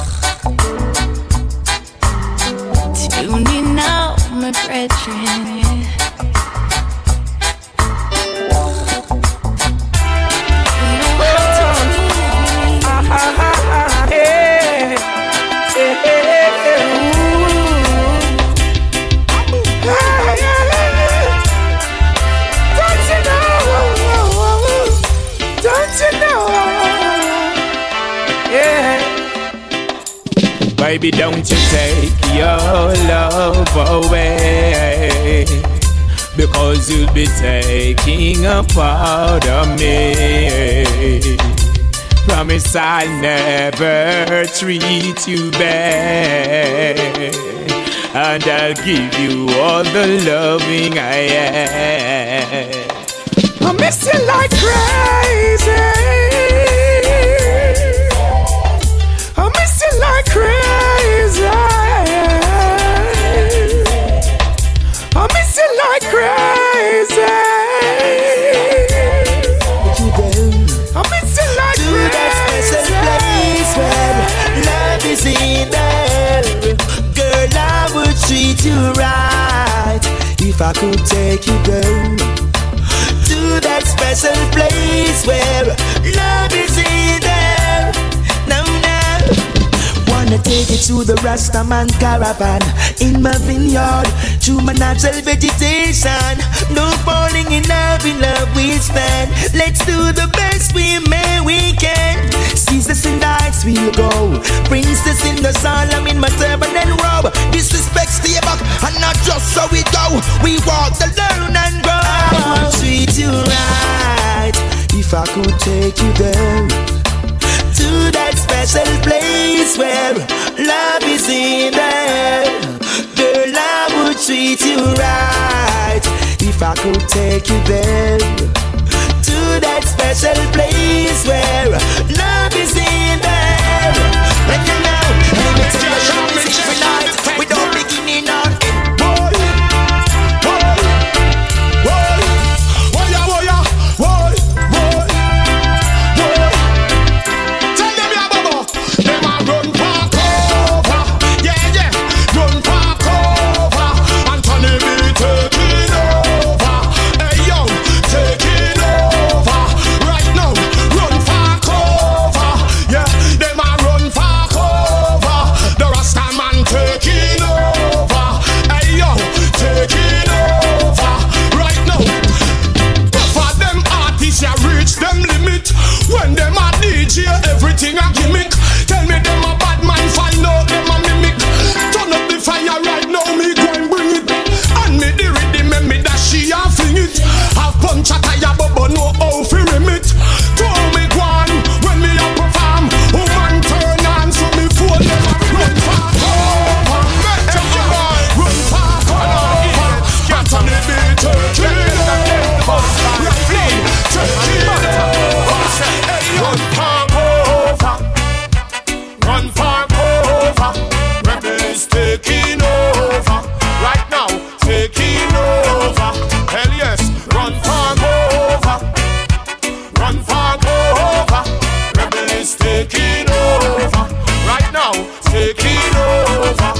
Tune in now, my brethren, yeah. Baby, don't you take your love away, because you'll be taking a part of me. Promise I'll never treat you bad, and I'll give you all the loving I have. I miss you like crazy. I miss you like crazy. I miss you like crazy. I miss you like to crazy. that special place where love is in there. Girl, I would treat you right if I could take you down to that special place where love is in there. Now, now, wanna take you to the Rastaman caravan in my vineyard, through my natural vegetation. No falling in love, in love we stand. Let's do the best we may we can. Caesars and dice we'll go. Princess in the Solomon, my turban and robe. Disrespect stay back, and not just so we go. We walk the learn and grow. I would treat you right if I could take you there, to that special place where love is in there. Girl, I would treat you right if I could take you there, to that special special place where love is in there. Let you know, let me tell you, show me every night without beginning or end. Boy, boy, boy, boy, boy, boy, boy, boy. Tell them ya baba, them a run park over, yeah yeah, run park over, and Tony be taking over. Hey yo, taking over right now. Run park over, yeah, them a run park over. The Rasta man taking over. Hey yo, taking over right now. For them artists, ya reach them limit. When them a D J, everything a gimmick. Tell me them a bad man, find out them a mimic. Turn up the fire right now, me go and bring it. And me the rhythm, and me that she a fling it. Have punch a tire, but no how fi rim it. To how me go on, when me a perform, woman turn on, so me phone never run far over. Hey, yo, run far over. Anthony B taking over. Reflin taking over. Hey, run far over. Run far over. Rebels taking over. Right now, taking over. Hell yes, run far over. Run far over. Rebels taking over. Right now, taking over.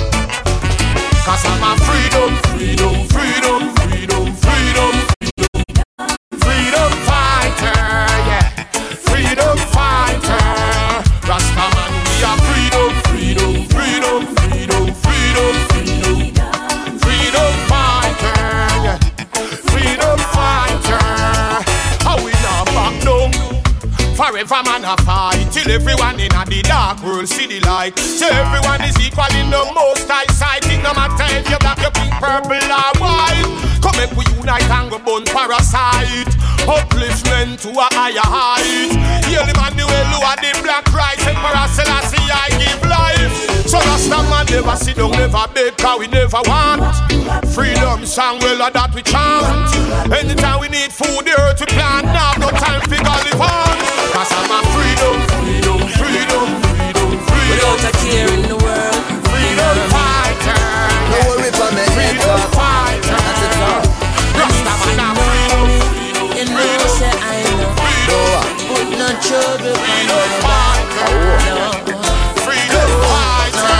Cause I'm a freedom, freedom, freedom, freedom, freedom, freedom, freedom fighter, yeah. Freedom fighter. Rastaman, we are freedom, freedom, freedom, freedom, freedom, freedom, freedom fighter, yeah. Freedom fighter. How we not back down? Forever man a fight till everyone in a the dark world see the light. Till everyone is equal in the most high sight. It no matter if you're black, you pink, purple or white. Come up we unite and go burn parasite. Upliftment to a higher height. Hear the man the way lower the black Christ. Emperor Selassie I give life. So Rasta man never sit down, never beg, cause we never want. Freedom song well a that we chant. Anytime we need food the earth we plant. Now no time for go live on. Cause I'm a freedom, freedom, freedom, freedom, freedom. Without a care in the world. Freedom fighter. No worry for me. Freedom fighter. That's it all. Rasta man a freedom, You know say I know. Put no trouble on my back. No. freedom fighter.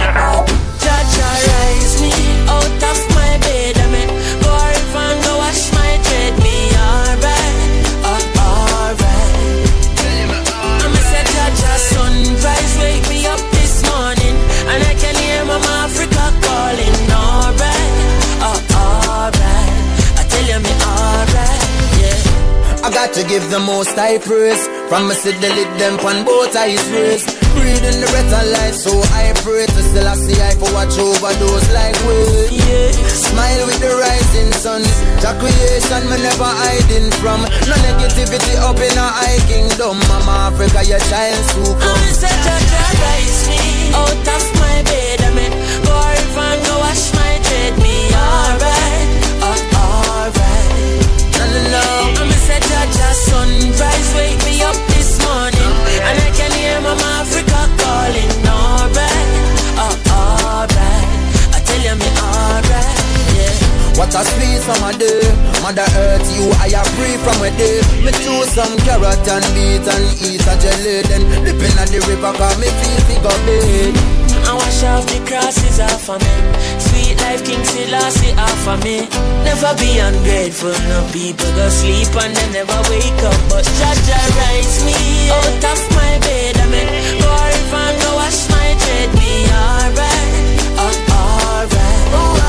Judge rise me out of my bed. I mean, go if and go wash my dread. Me alright, oh alright. I'm a say Judge a sunrise wake me up this morning, and I can hear Mama Africa calling. Alright, oh alright. I tell you me alright, yeah. I got to give the most high praise. From me see the lid them on both eyes raised. Breathing the breath of life, so I pray to still I see I for watch over those like we. Yeah. Smile with the rising sun. Your creation me never hiding from. No negativity up in our high kingdom. Mama Africa, your child so come. I'm a say Judge rise me out of my bed. I mean, go if and go wash my dread. Me alright, oh alright. No, no, no. I'm a say Judge a sunrise wake me up this morning, and I can hear Mama Africa calling. Alright, oh alright. I tell you me alright, yeah. What a squeeze from a day. Mother Earth, you I am free from a day. Me chew some carrot and beet and eat a jelly. Then dipping at the river cause me feel figure big. I wash off the crosses off of me. Sweet life King Selassie off of me. Never be ungrateful, no people go sleep and they never wake up. But Jaja rise me out of my bed. I mean, go if and go wash my dread. Me alright, oh alright.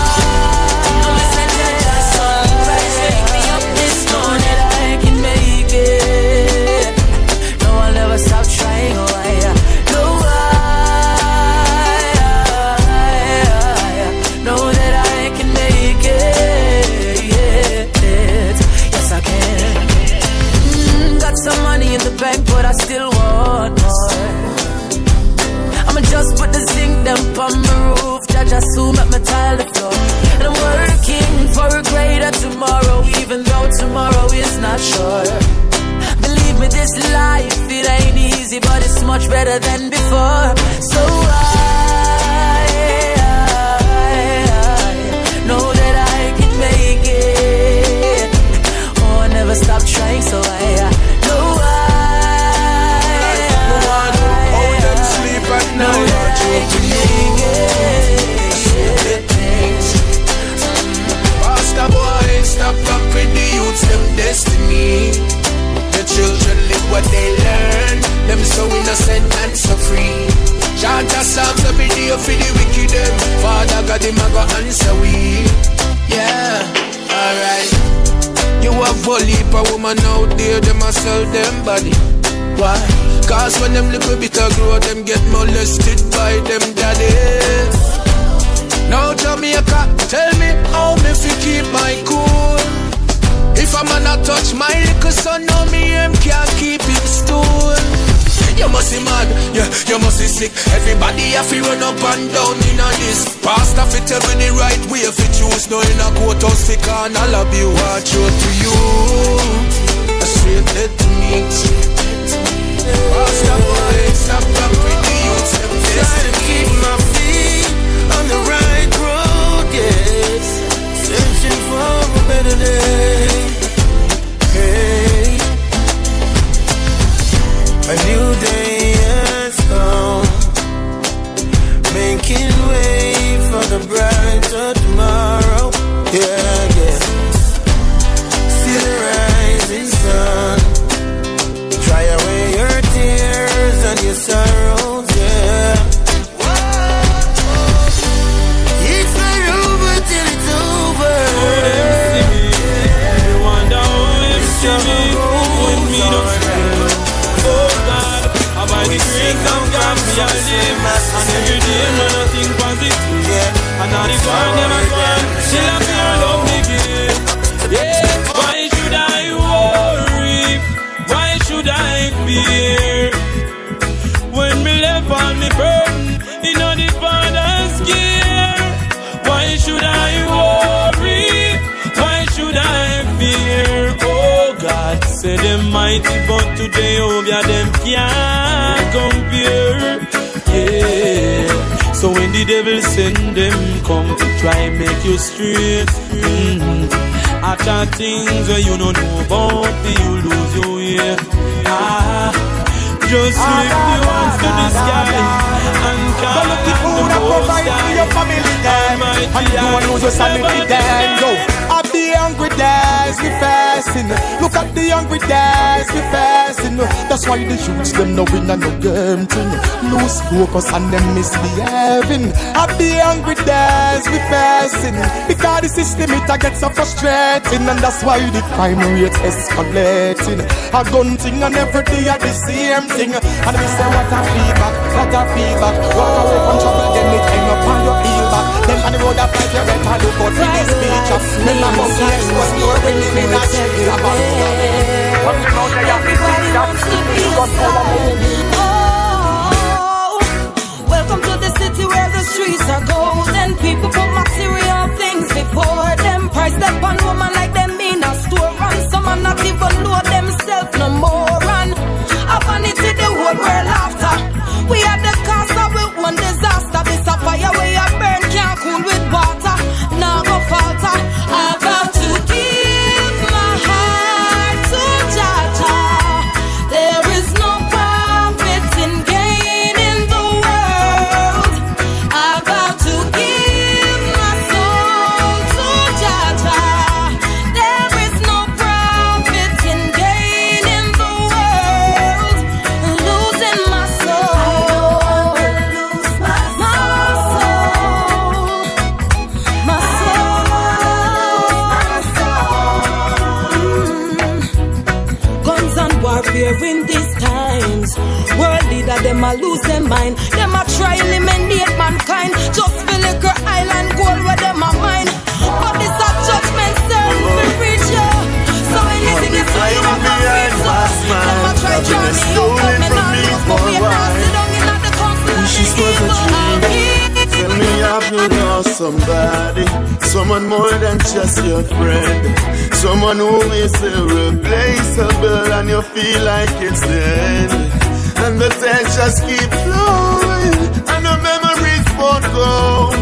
I'm a say Jaja sunrise wake me up this morning. I can make it. No one ever stop trying, oh yeah. No know that I can make it, yeah, yes I can. Mm, got some money in the bank, but I still want more. I'ma just put the zinc them on my roof, Judge assume at my tile the floor. And I'm working for a greater tomorrow, even though tomorrow is not sure. Believe me this life, it ain't easy, but it's much better than before. So I, I know that I can make it. Oh, I never stop trying, so I know I, no one hold them sleep at night. Know that I can make it. Pastor boy, stop up with the youths, them destiny. The children live what they learn. Them so innocent and so free. Chant a psalms every day for the wicked them. Father God, him a go answer we. Yeah, alright. You have a heap of woman out there, them a sell them body. Why? Cause when them little bit of grow, them get molested by them daddy. Now Jamaica, tell me how me fi keep my cool. If a man a touch my little son, now me him can't keep him stool. You must be mad, yeah, you must be sick. Everybody have to run up and down in a this. Pastor fi tell me the right way fi choose. No in a courthouse fi can all of you watch out to you. A straight head to me. Pastor boy, stop up with the youths. Trying to keep my feet on the right road, yes. Searching for a better day. Hey, a new day has come, making way for the brighter tomorrow. Yeah, yeah. See the rising sun, dry away your tears and your sorrows, yeah. It's not over till it's over. You wonder how you see me when me don't struggle. Oh God, about the grace of God me I live, and every day when I think positive, and all the burn never gone, still I feel love me give. Yeah, why should I worry? Why should I fear? When me left on me burden, in all the Father's care. Why should I worry? Why should I fear? Oh God, say them mighty, but today over them can't compare. Yeah. So when the devil send them come to try make you straight, mm-hmm. After things where you don't know about, you lose your way. Ah. Just lift the ones to the sky and count the food and provide for your family then. And you don't lose your sanity then. Go. I be hungry days, we fasting. Look at the hungry days, we fasting. That's why the youths them no win and no game thing. Lose focus and them misbehaving. I be hungry days, we fasting. Because the system it a get so frustrating, and that's why the crime rate escalating. A gun thing and every day are the same thing. And we say what a feedback, what a feedback. Walk away from trouble, then it hang up on your heel back. Then on the road of life you better look out for this speech. Then I must be exposed to everything in that shit. Everybody wants to be a oh, welcome to the city where the streets are golden. People put material things before them. Price them on woman like them in a store. And some are not even know themselves no more. And a vanity the whole world after. We are the cause of it one disaster. This a fire where you burn can't cool with water. Now go falter. I vow to give my heart to Jaja. There is no profit in gaining the world. I vow to give my soul to Jaja. There is no profit in gaining the world. Losing my soul. Lose my soul. My soul. Guns and warfare in these times. World leader, them a lose their mind. Them a try eliminate mankind. Just feel like a island gold where them a mine. But this a judgment serve for reach you. So anything is so you have to reach you. Them a try draw me out, but me not lose. But we have to sit down in the council and the evil. Tell me have you lost somebody, someone more than just your friend, someone who is irreplaceable and you feel like it's the end. And the time just keep flowing and the memories won't go.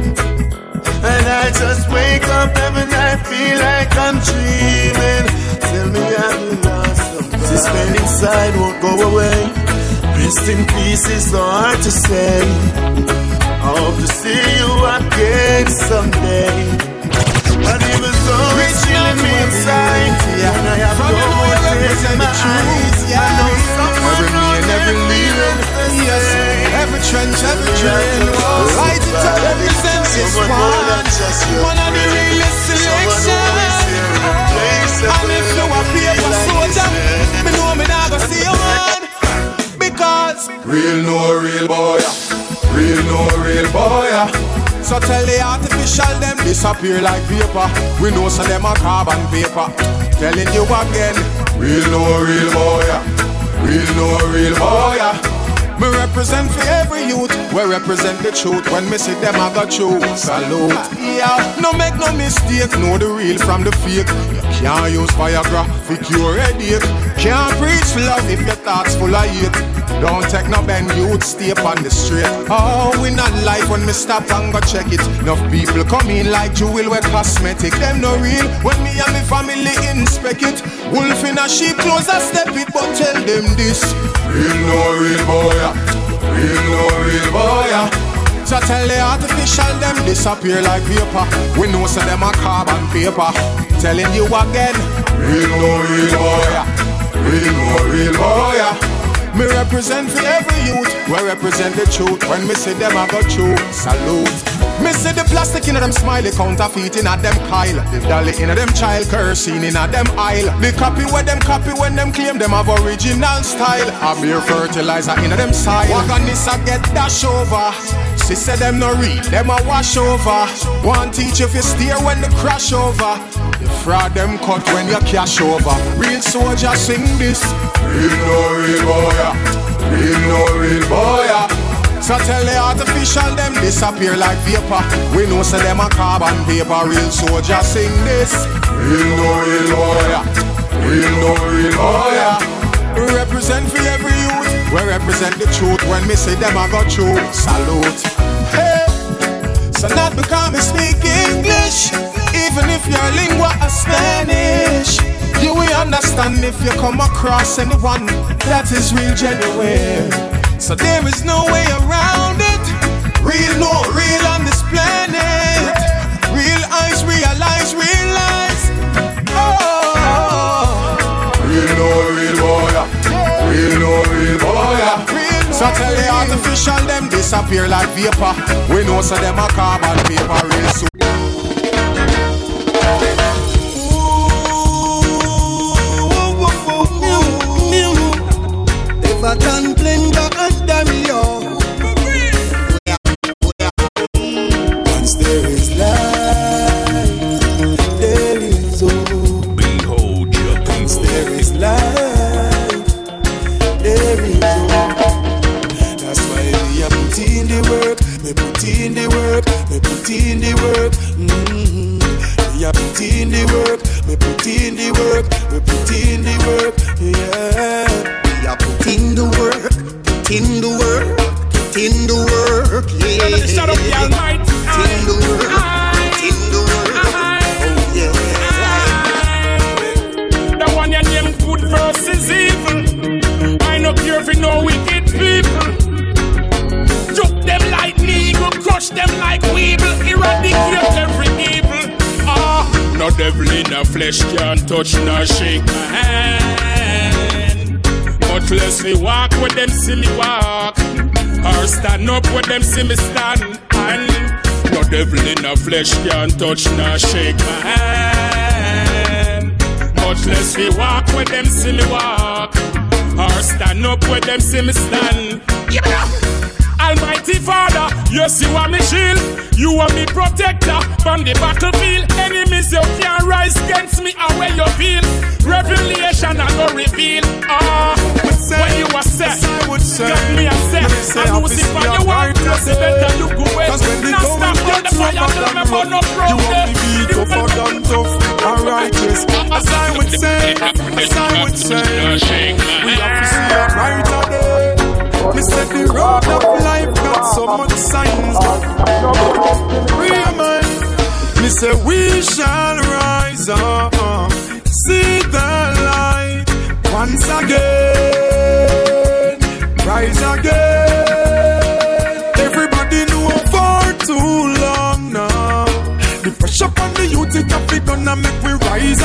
And I just wake up every night, feel like I'm dreaming. Tell me have you lost somebody? This pain inside won't go away. Rest in peace is so hard to say. I hope to see you again someday. And even though it's killing me inside, and I have no more tears in my eyes, I know someone knows every leader. Yes, every trench, every train, light it up, represents this one. One of the realest selection. And if you a paper soldier, me know me not gonna see you one. Because real no real boy, real no real boy. So tell the artificial them disappear like paper. We know so them a carbon paper. Telling you again, real no real boy, real no real boy. Me represent for every youth, we represent the truth. When me see them I got you, salute. Yeah, no make no mistake, know the real from the fake. You can't use Viagra for cure headache. Can't preach love if your thoughts full of hate. Don't take no bend, youth stay on the straight. Oh, we not life when me stop and go check it. Enough people come in like jewel with cosmetic. Them no real when me and me family inspect it. Wolf in a sheep clothes I step it, but tell them this. Real no real boy, real no real boy. So tell the artificial them disappear like vapor. We know so them a carbon paper. Telling you again, real no real boy, real no real boy. Me represent for every youth, we represent the truth. When me see them I got true, salute. Me see the plastic in them smiley, counterfeit in a them Kyle. The dolly in a them child, cursing in a them aisle. The copy where them copy when them claim them have original style. A mere fertilizer in a them soil. Wagonist I get dash over. She said them no read, them a wash over. One teach if you steer when they crash over. The fraud them cut when you cash over. Real soldier sing this. Real no real boy, real no real boy. So tell the artificial them disappear like vapor. We know so them a carbon paper. Real soldier sing this. Real no real boy, real no real boy. We represent for every youth, we represent the truth. When me say them I got true, salute. Hey, so not because me speak English, even if your lingua is Spanish, you will understand if you come across anyone that is real genuine. So there is no way around it. Real, no real on this planet. Real eyes realize, realize. Oh, real no real boy, real no real boy. So tell the artificial them disappear like vapor. We know so them a carbon paper. Real so. If I can blend back and damn you. Once there is life, there is hope. Behold your people. Once there is life, there is hope. That's why me a put in the work, me put in the work, me put in the work. Mm-hmm. Me a put in the work, me put in the work, me put in the work. Yeah. I put in the work, put in the work, put in the work, yeah. Shut up, y'all, mate. Put in the work, put in the work, oh yeah. The one you name good versus evil. I no care for no wicked people. Juke them like needle, crush them like weevil, eradicate every evil. Ah, no devil in the flesh can touch nor shake my hand. Much less me walk with them see me walk, or stand up with them see me stand. And no devil in the flesh can touch nor shake my hand. Much less me walk with them see me walk, or stand up with them see me stand. Give it up. Almighty Father, yes, you are me shield, you are me protector from the battlefield. Enemies you can't rise against me, and when you feel revelation I go reveal. Ah, when you are set, got me a set. And Lucifer, you want to see better look away. Cause when the going gets rougher than rough, you want me be tougher than tough and righteous. As I would say, as I would say, we have to see a brighter day. Me said the road of life got so much signs, but real man. Me say we shall rise up, see the light once again, rise again. Everybody know for too long now. The pressure on the youth it have it gonna make we rise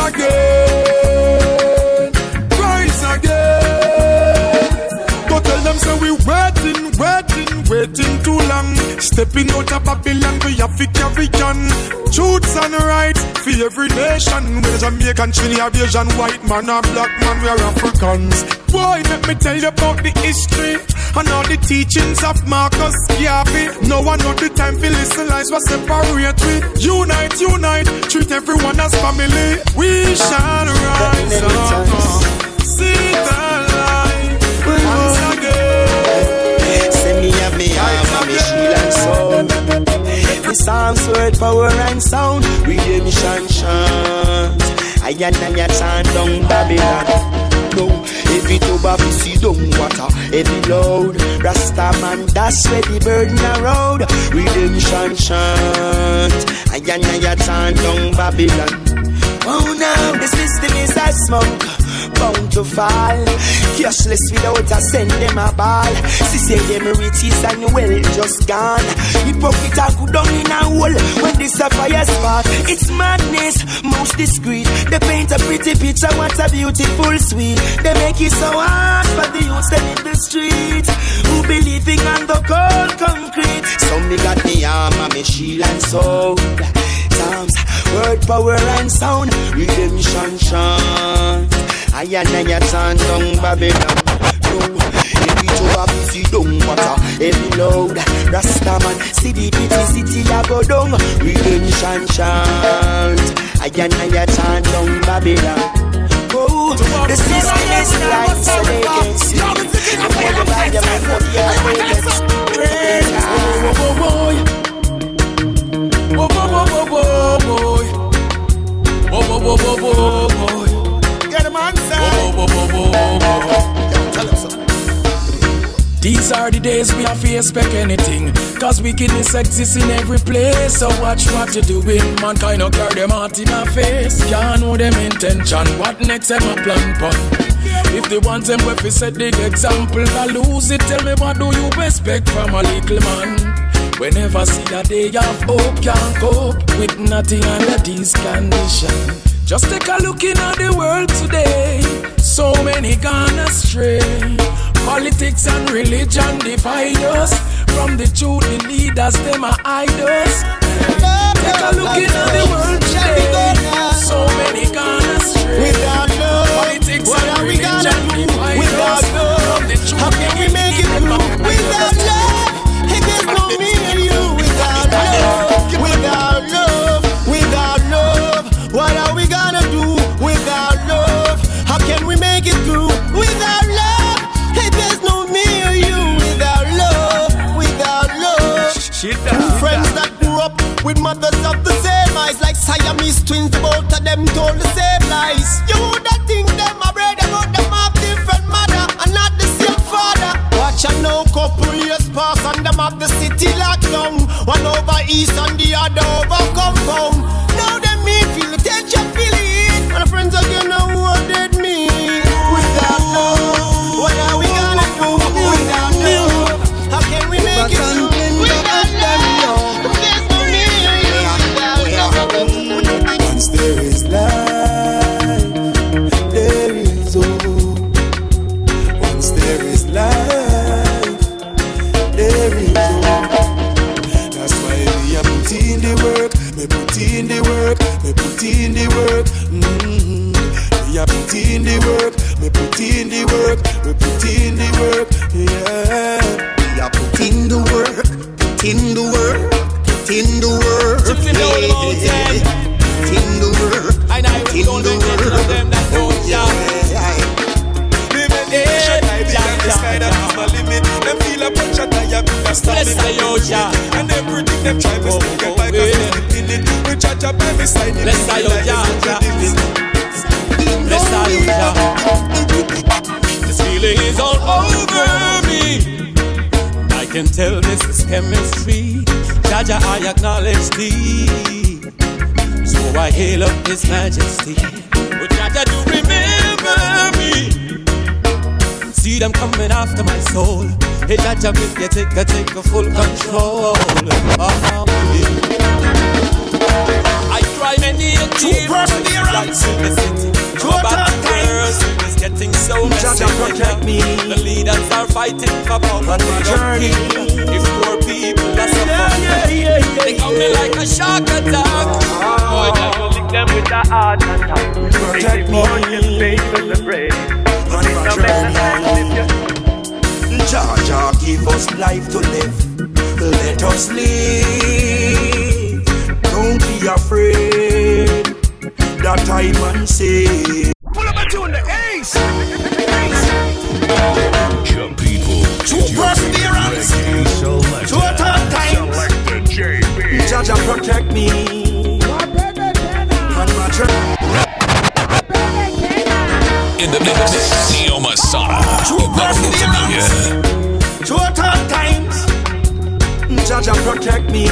again, rise again. Go tell them say we waiting, waiting, waiting too long. Stepping out of Babylon, we have to carry on. Truths and rights for every nation. We're Jamaican, Trinidad, Asian, white man or black man, we're Africans. Boy, let me tell you about the history and all the teachings of Marcus Garvey. No one know the time for listen lies was separate we. Unite, unite, treat everyone as family. We shall rise up, see the light once again. Send me a me arm and me shield and sword. The psalms, word, power and sound. Redemption chant. I and I chant down Babylon. No, every tuba we see down water, every load. Rasta man, that's where the burden around. Redemption chant. I and I chant down Babylon. Oh now, the system is a smoke, bound to fall. Cashless without a send them a ball. She say them riches and well just gone. Hypocrite are good down in a hole when this a fire spark. It's madness, most discreet. They paint a pretty picture, what a beautiful sweet. They make it so hard for the youth them in the street who believing on the cold concrete. So me got the armor, me shield and sword. Psalms, word, power and sound. Redemption chant. I and I chant down Babylon. No, every job is see down water, every load. Rastaman, see the pretty city a go down. Redemption chant. I and I chant down Babylon. Oh, the system is right, so they can see. I'm gonna buy them and put your hands. Whoa, whoa, whoa, whoa, whoa, boy. Whoa, whoa, whoa, whoa, whoa, boy. Get him on side. Whoa, whoa, whoa, whoa, whoa. Tell him something. These are the days we have to expect anything, cause wickedness exists in every place. So watch what you doing. Mankind no carry them out in our face. Can't know them intention. What next them a plan for? If they want them if we set the example, I lose it. Tell me what do you expect from a little man? Whenever see a day of hope, can't cope with nothing under these conditions. Just take a look in at the world today. So many gone astray. Politics and religion divide us. From the truth, the leaders, them are idols. Take a look in at the world today. So many gone astray. Without love, politics what and are we religion gonna do? divide Without us. love, From the truth, how can we make it through? Without love, it there's no me and you. Without love, without love, without love, what are we gonna do? Without love, how can we make it through? Without love, it there's no me or you. Without love, without love. Two friends that grew up with mothers of the same eyes, like Siamese twins, both of them told the same lies. You woulda think them a brother, but them have different mother and not the same father. Watch and now couple years pass and them have the city locked down. One over east and the other over compound. Now them me feel the tension, feel it. And the friends again now who are dead me. Without love, what are we gonna do? Without love, how can we make it through? Without love, there's no me or you. Once there is life, there is hope. Once there is life, there is hope. That's why me a put in the work, me put in the work, me put in the work. Mm-hmm. Me a put in the work, me put in the work, me put in the work. Yeah, me a put in the work. Jaja by my side. Bless I love Jaja. Bless I love Jaja. This feeling is all over me. I can tell this is chemistry. Jaja, I acknowledge thee. So I hail up His Majesty. But Jaja, do remember me. See them coming after my soul. Hey Jaja, make you take a, take a full control. Oh, I try many a team. Perseverance in the city. But girls, it's getting so messy. Protect me. The leaders are fighting for power. My journey. If poor people are suffering, yeah, yeah, yeah, they come me like a shark attack. Boy, I will lick them with a heart attack. Protect me. Jaja, give us life to live. Let us live. Don't be afraid. That time and say. Pull up a tune, the ace. Jump people. True perseverance. Total time. Select the J B. Jaja, protect me. And my In the mix, Neo Masada. True perseverance. Total times. Jaja, protect me.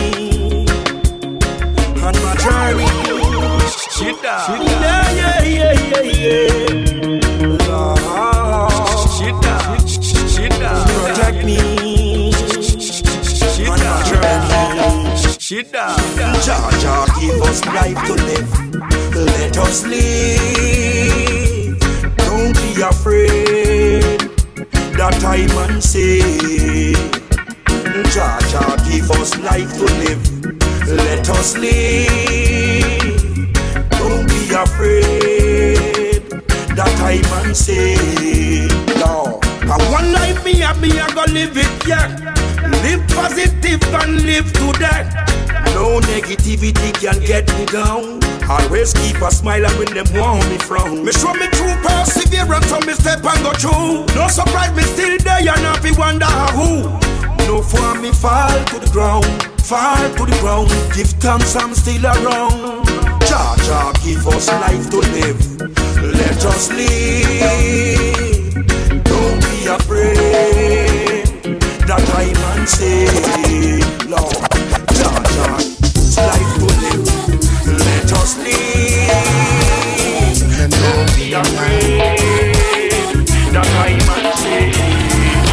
And my journey. Shit down. Yeah, yeah, yeah, yeah, yeah. Lord. Shit down. Shit down. Protect me. Shit on my journey. Shit down. Jaja, give us life to live. Let us live. Don't be afraid. That time and say. Jaja, give us life to live. Let us live. Don't be afraid. That time and say, no. And one life me happy, I go live it, yeah. Live positive and live to that. No negativity can get me down. Always keep a smile and when them want me frown. Me show me true perseverance so me step and go through. No surprise me still there and not be wonder who. No for me fall to the ground, fall to the ground. Give thanks I'm still around. Jaja, give us life to live. Let us live. Don't be afraid. That I man say, Lord. Jaja, life to live. Let us live. Don't be afraid. That I man say.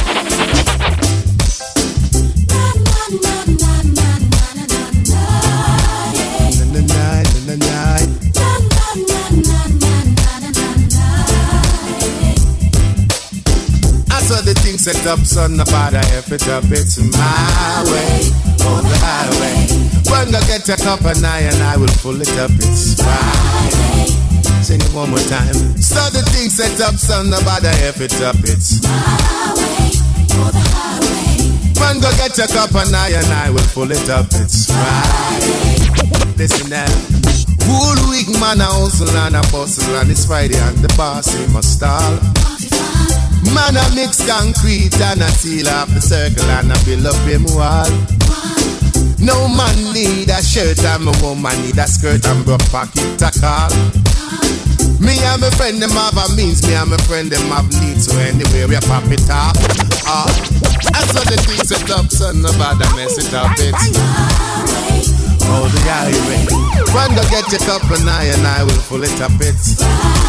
So the thing set up, son, about I F it up, it's my way, on the highway. When I get a cup and I and I will pull it up, it's Friday. Sing it one more time. So the thing set up, son, about I F it up, it's my way, on the highway. When I get a cup and I and I will pull it up, it's Friday. Listen now. Whole week man I hustle and I bustle and it's Friday and the boss he must stall. Man I mix concrete and I seal off the circle and I build up him wall. No man need a shirt and my woman need a skirt and broke pocket to call. Me and my friend them have a means, me and my friend them have needs. So anyway we pop it up. Ah, I saw the thing set up, son, about to mess it up. It's oh the highway. When go get your cup and I and I will pull it up. It's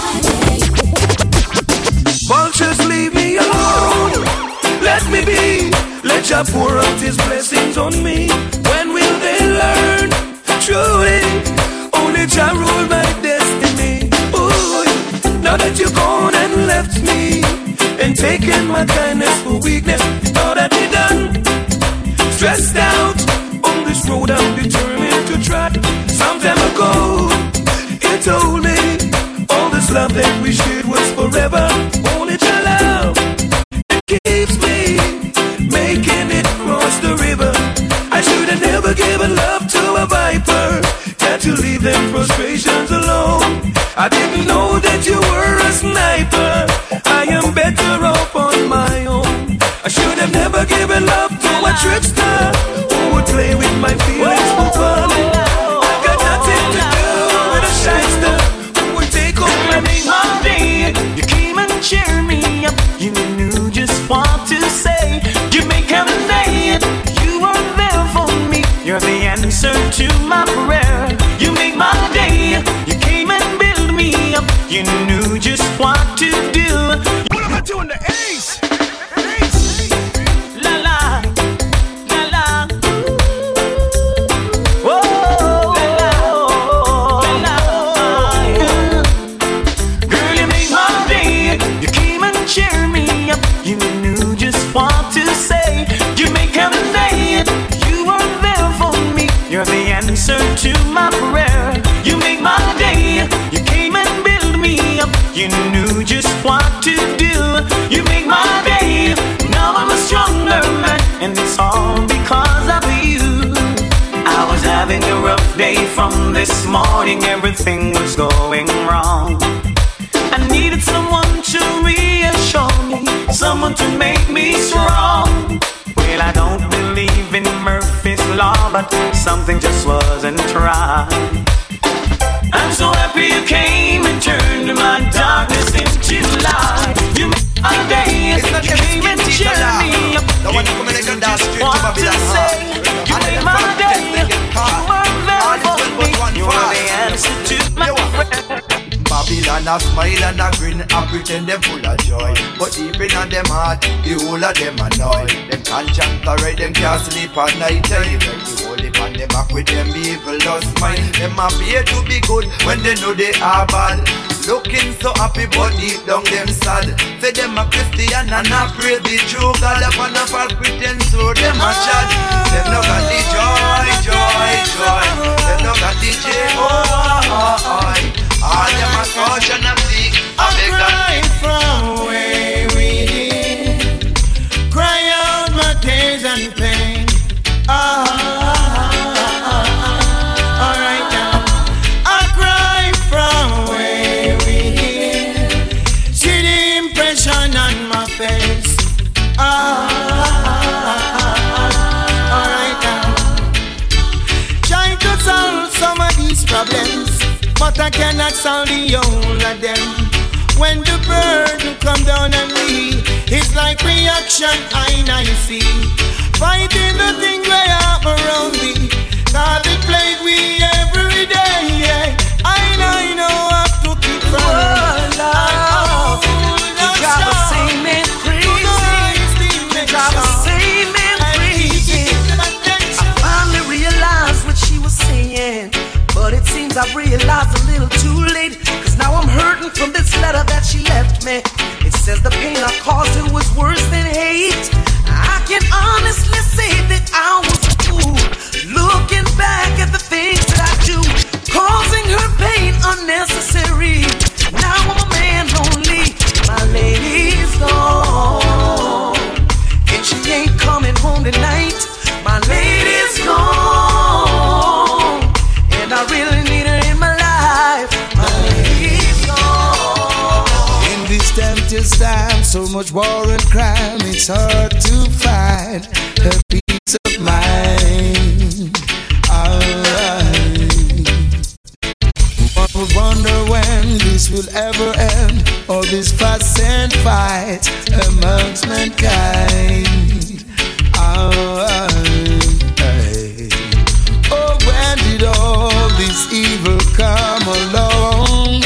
vultures leave me alone. Let me be. Let Jah pour out His blessings on me. When will they learn? Truly, only Jah rule my destiny. Ooh, now that you're gone and left me, and taken my kindness for weakness, thought I'd be done. Stressed out on this road, I'm determined to trot. Some time ago, He told me all this love that we shared was forever. Only Jah love keeps me making it cross the river. I should have never given love to a viper. Can't you leave them frustrations alone? I didn't know that you were a sniper. I am better off on my own. I should have never given love to a trickster who would play with my feelings for fun. I got nothing to my prayer. You made my day. You came and built me up. You knew just what to do. What am I doing? The Ace. La la, la la. Whoa, la la, la. Girl, you made my day. You came and cheered me up. You knew just what to say. You make every day. You were there for me. You're the answer to my prayer. You make my day. You came and built me up. You knew just what to do. You make my day. Now I'm a stronger man, and it's all because of you. I was having a rough day from this morning. Everything was going wrong. I needed someone to reassure me, someone to make me strong. Well, I don't believe in Murphy's Law, but something just wasn't right. I'm so happy you came and turned my darkness into light. You made my day. You came and cheered me up. You knew just what to say. You made my day. You were there for me. You were the answer to my prayer. Babylon a smile and a grin and pretend them full of joy, but deep in them heart, the whole of them annoy. Them can't chant alright, them can't sleep at night. Tell you when you hold it on them back with them evil just mind. Them appear to be good when they know they are bad. Looking so happy but deep down them sad. Say them a Christian and a pray the true God. Upon a false pretend so them a chat. Them no got the joy, joy, joy. Them no got the joy. All them a touch and a seek. I cry from where we live. Cry out my tears and pain. Ah, alright now. I cry from where we live. See the impression on my face. Ah, alright now. Trying to solve some of these problems, but I cannot solve the whole of them. When the burden come down on me, it's like reaction I I see. Fighting the thing way up around me, cause it plague we every day. Yeah. I know, I know I have to keep running. Oh, you drive a same man crazy. You drive a same man crazy. I finally realized what she was saying, but it seems I've realized a little too late. Cause now I'm hurting from this letter that she left me. It says the pain I caused her was worse than hate. I can honestly say that I was a fool, looking back at the things that I do, causing her pain unnecessary. Now I'm a man lonely. My lady's gone, and she ain't coming home tonight. My lady's gone, and I really need her in my life. My lady's gone. In this tempest time, so much war and crime, it's hard to find a peace of mind. Alright. One would wonder when this will ever end, all this fuss and fight amongst mankind. Alright. Oh, when did all this evil come along,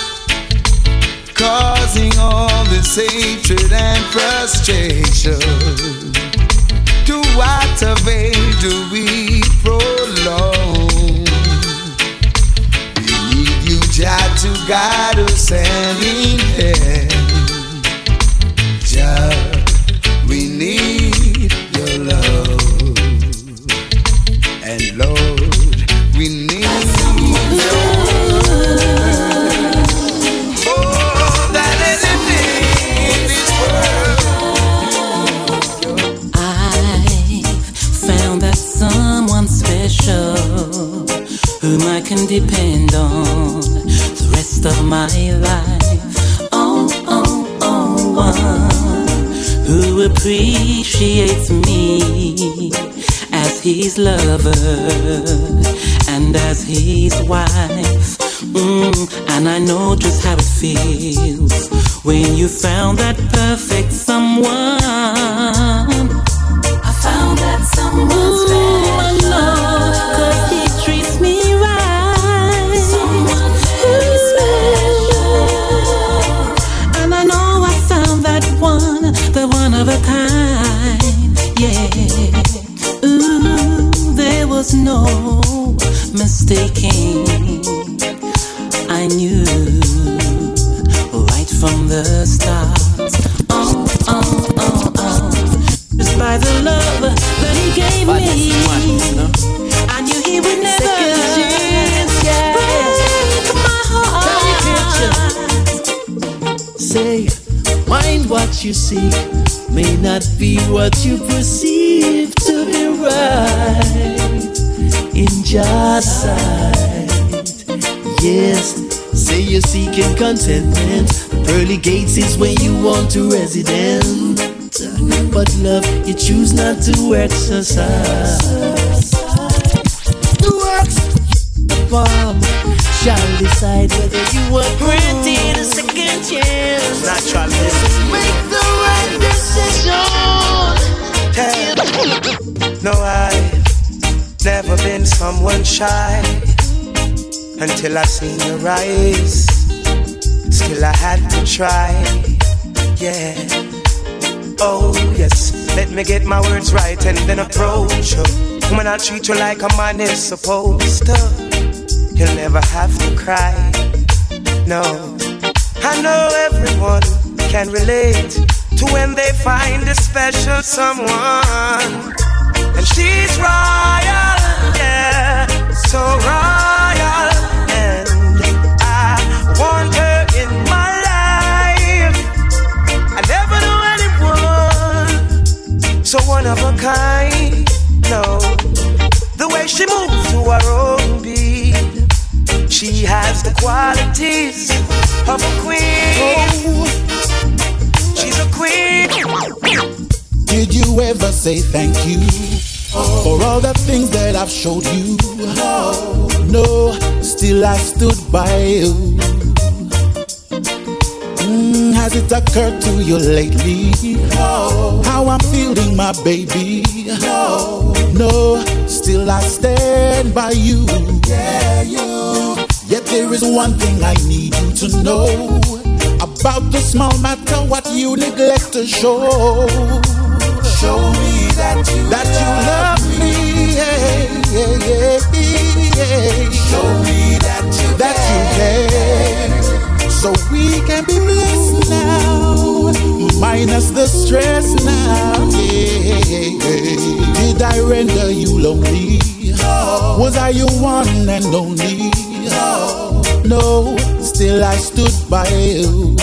causing all this hatred and frustration? To what avail do we prolong? We need you, Jah, to guide us hand in hand. Jah, we need your love, and Lord, we need your more than anything in this world. I've found that someone special whom I can depend on the rest of my life. Oh, oh, oh, one who appreciates me as his lover and as his wife. Mm, and I know just how it feels when you found that perfect someone. I found that someone special. Ooh, I know, 'cause he treats me say, mind what you seek may not be what you perceive to be right in God's sight. Yes, say you're seeking contentment. Pearly gates is when you want to resident. But love, you choose not to exercise. The works the bomb shall decide whether you are granted a second chance. Natural Make the right decision. No, I've never been someone shy until I seen your eyes. Still I had to try, yeah. Oh yes, let me get my words right and then approach you. When I treat you like a man is supposed to, you'll never have to cry, no. I know everyone can relate to when they find a special someone. And she's royal, yeah, so royal. And I want her in my life. I never knew anyone so one of a kind, no. The way she moves to her own beat, she has the qualities of a queen. She's a queen. Did you ever say thank you for all the things that I've showed you? No, still I stood by you. Mm, has it occurred to you lately how I'm feeling, my baby? No, still I stand by you. Yeah, you. Yet there is one thing I need you to know about the small matter what you neglect to show. Show me that you that you love me. Yeah, yeah, yeah, yeah. Show me that you that you care, so we can be blessed now, minus the stress now. Yeah, yeah, yeah. Did I render you lonely? No. Was I your one and only? No. No, still I stood by you.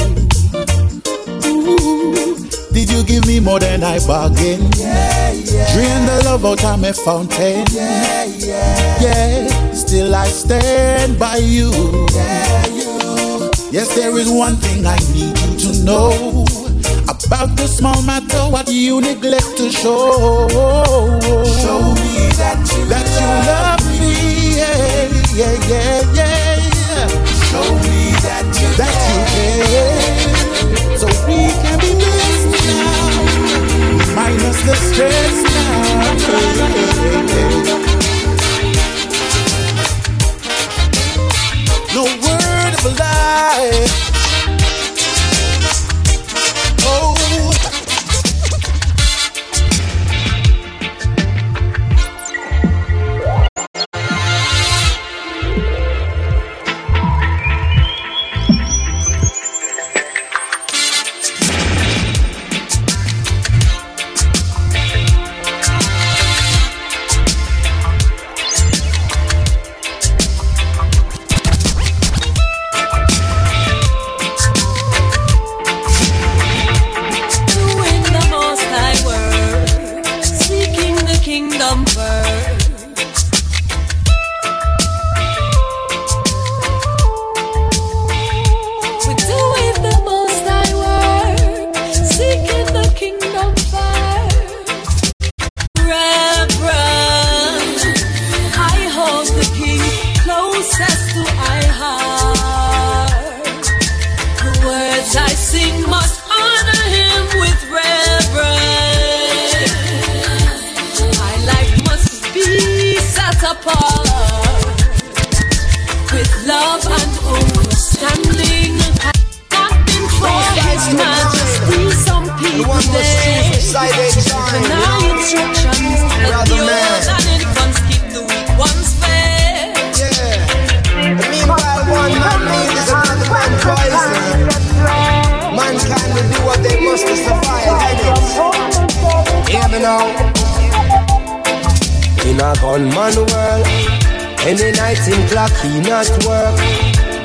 Ooh. Did you give me more than I bargained? Yeah, yeah. Drain the love out of my fountain. Yeah, yeah. Yeah, still I stand by you. Yeah, you. Yes, there is one thing I need you to know about the small matter what you neglect to show. Show me that you that you love me. Yeah, yeah, yeah, yeah. Show me that you that you care, so we can be blessed now, minus the stress now. No word of a lie. Oh.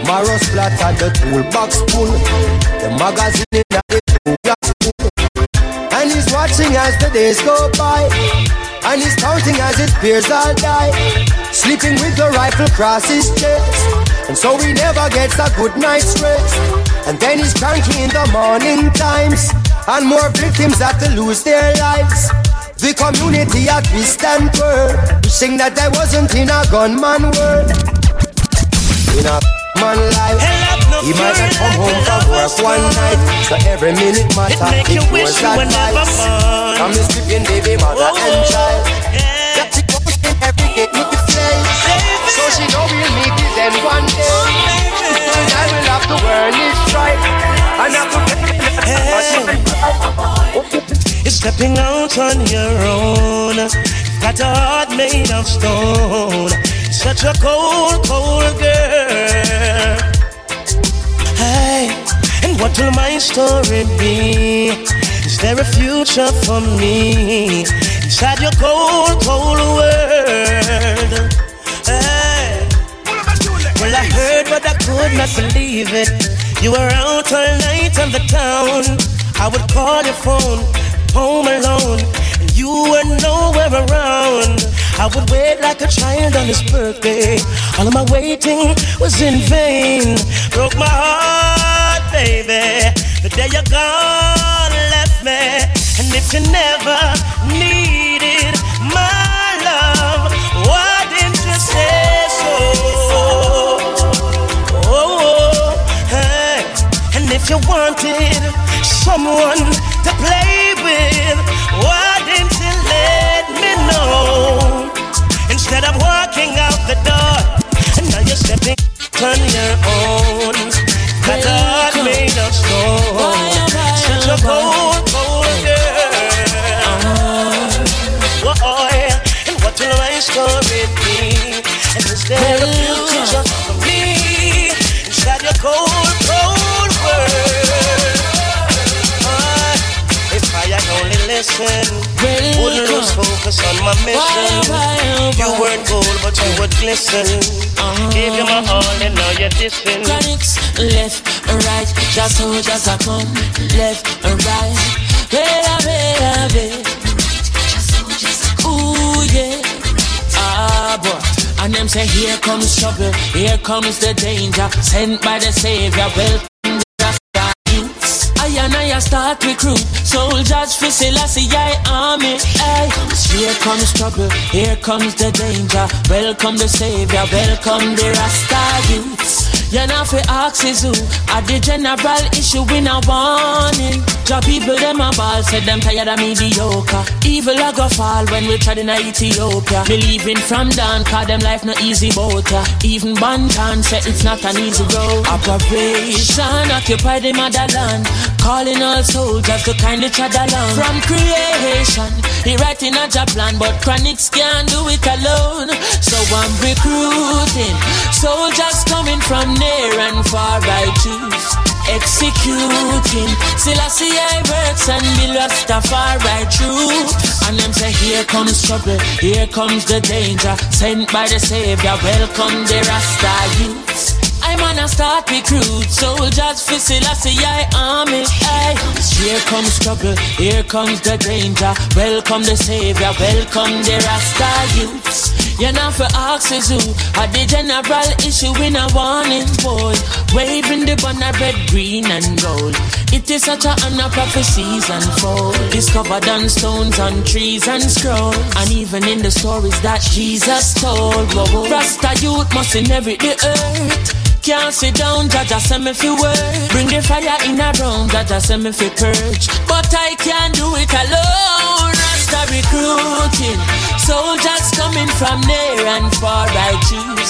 Marrow splattered the toolbox full. The magazine in the toolbox full. And he's watching as the days go by. And he's counting as his peers all die. Sleeping with the rifle across his chest. And so he never gets a good night's rest. And then he's cranky in the morning times. And more victims have to lose their lives. The community a twist and twirl, wishing that I wasn't in a gunman world. In a man life, he might have come home from work one night. So every minute matter, it was advice. From the stripping baby mother and child. That she goes in every day with the flame. So she know we'll meet it then one day. And I will have to earn it right. And have to get it. You're stepping out on your own. You've got a heart made of stone. Such a cold, cold girl. Hey, and what will my story be? Is there a future for me inside your cold, cold world? Hey, well I heard but I could not believe it. You were out all night on the town. I would call your phone, home alone, and you were nowhere around. I would wait like a child on his birthday. All of my waiting was in vain. Broke my heart, baby, the day you're gone, left me. And if you never needed my love, why didn't you say so? Oh, hey. And if you wanted someone to play with, why didn't you let me know? Instead of walking out the door, and now you're stepping on your own. Got a heart made of stone. Such a cold, cold girl. Whoa, and what will my story be? And is there a future for me inside your cold, cold world? If I had only listened, wouldn't lose focus on my mission. You weren't gold, but you would glisten. Gave you my all, and now you're dissing. Chronics, left and right, just so just a come. Left and right, better, better, better. Ooh yeah, ah boy. And them say here comes trouble, here comes the danger. Sent by the Savior, welcome. I and I start recruit soldiers for Selassie I army. Ay, here comes trouble, here comes the danger. Welcome the Savior, welcome the Rasta youths. You know for axes who are the general issue in a warning. Job people them a ball, said them tired of mediocre. Evil a go fall when we tried in Ethiopia. Believing from down, cause them life no easy boat. Even Bantan said it's not an easy road. Operation occupy the motherland, calling all soldiers to kind each other along. From creation, he writing a job plan, but Chronics can't do it alone. So I'm recruiting soldiers coming from near and far I choose. Executing Selassie I works and be lost a far right through. And them say here comes trouble, here comes the danger. Sent by the Savior, welcome the Rasta youths. I'm on a start recruit soldiers for Selassie I army. Ay, here comes trouble, here comes the danger. Welcome the Savior, welcome the Rasta youths. You're not for axes who are the general issue in a warning, boy. Waving the banner red, green and gold. It is such a honor prophecies unfold. Discovered on stones, on trees and scrolls. And even in the stories that Jesus told. Whoa, Rasta youth must inherit the earth. Can't sit down, Jaja send me fi work. Bring the fire in a room, Jaja send me fi purge. But I can't do it alone. Rasta recruiting soldiers coming from near and far I choose.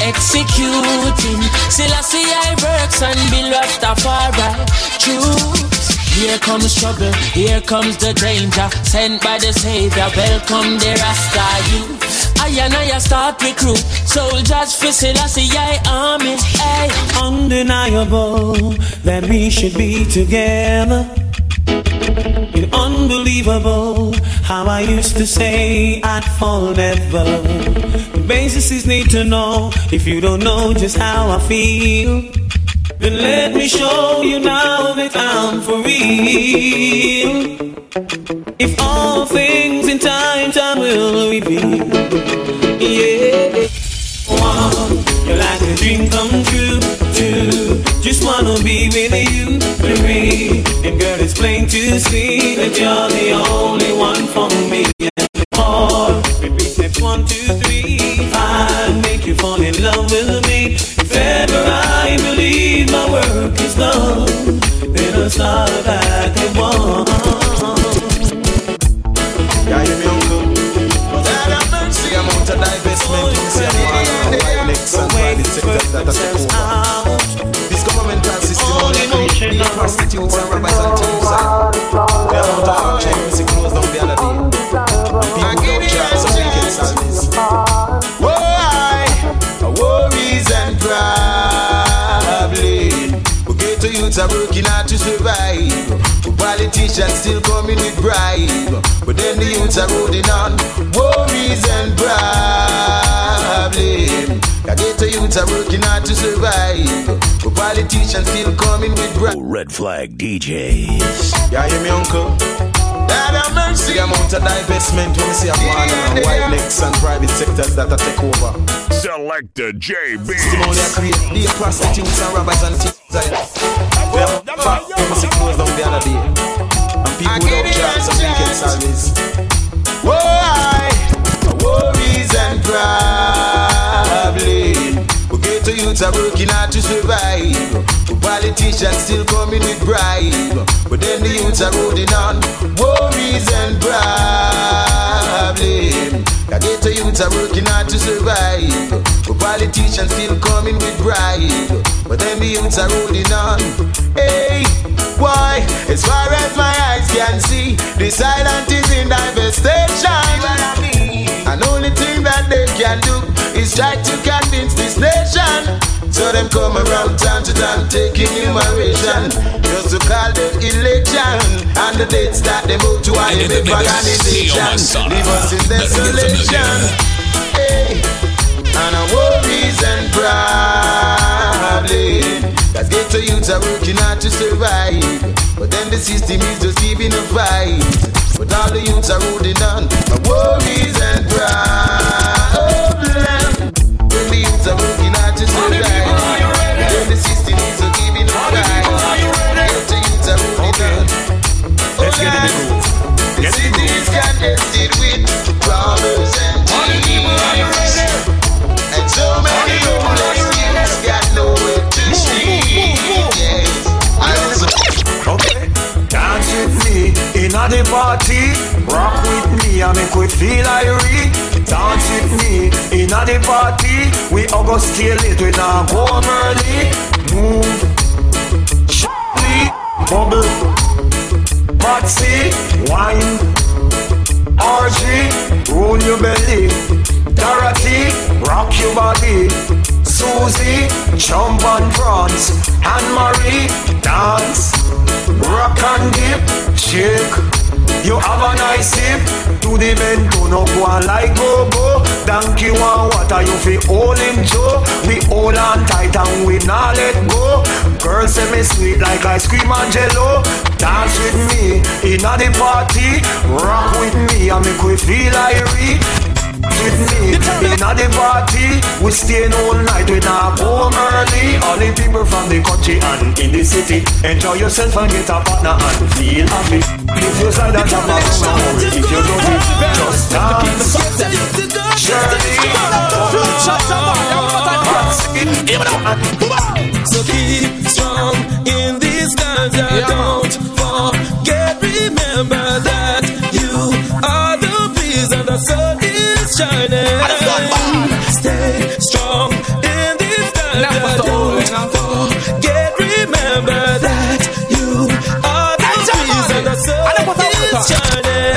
Executing Selassie I works and be Rastafari choose. Here comes trouble, here comes the danger. Sent by the Savior, welcome the Rasta youth. I and I start recruit soldiers for Selassie I army. Ay. Undeniable that we should be together. It's undeniable Unbelievable how I used to say I'd fall never. The basis need to know. If you don't know just how I feel, then let me show you now that I'm for real. If all things in time, time will reveal. Yeah. One, you're like a dream come true, two, just wanna be with you. Three, and girl, it's plain to see that you're the only one for me. And four, repeat steps one, two, three, five, make you fall in love with me. If ever I believe my work is done, then I'll start back at one. Yeah, you me uncle. The amount of divestment from say I'm one of the white necks and private sectors that are take over. This governmental system only create the prostitutes and robbers and thieves. The amount of function music closed down the other day. People don't charge some wicked service. Why? Worries and problems. We get to youths are working hard to survive. Politicians still coming with bribe, but then the youths are holding on. Worries and problems. I get the youths are working hard to survive, but politicians still coming with bribe. Red Flag D Js. Yeah, hear me, uncle? Lord have mercy. The amount of divestment when we see a man and white necks and private sectors that are take over. Selector J B. Still only create the prostitutes and robbers and thieves. We have fact when we see closed down the other day. And people without jobs and wicked service. Why? Worries and problems. We get to youths are working hard to survive, but politicians still coming with bribe, but then the youths are holding on. Worries and problems. I get to youths are working hard to survive, but politicians still coming with bribe, but then the youths are holding on. Hey, why? As far as my eyes can see, the silent is in devastation. And only thing that they can do is try to convince this nation. So them come around time to time taking numeration, just to call them election. And the dates that they move to I M F organization, leave us in desolation. Hey, and our worries and problems. Let's get to youths are working hard to survive, but then the system is just giving a vibe. But all the youths are holding on. Our worries and problems. When the youths are working hard to survive, but then the system is just giving a vibe. Get the youths are holding on. Let's get in the groove. The city is congested with robbers and thieves, and so many homeless kids got nowhere to sleep. Yes, I was okay. Dance with me in a the party, rock with me and make we feel irate. Dance with me in a the party, we all go steal it, we now go early. Move, shally, bubble, patsy, wine, orgy, roll your belly. Dorothy, rock your body. Susie, jump and prance. Anne-Marie, dance. Rock and dip, shake. You have a nice sip. To the men, do not go on like go-go. Donkey one water, you feel all in Joe. We hold on tight and we not let go. Girls say me sweet like ice cream and jello. Dance with me in a the party. Rock with me and make we feel irate. With me in a the party, we stay all night, we not go early. All the people from the country and in the city, enjoy yourself and get a partner and feel happy. If you say that I'm not gonna worry, if you don't it, just dance. Shirley, so keep strong in these times. Don't forget, remember that you are the breeze and the sun is shining. Stay strong in these times. Don't forget, remember that you are the breeze and the sun is shining.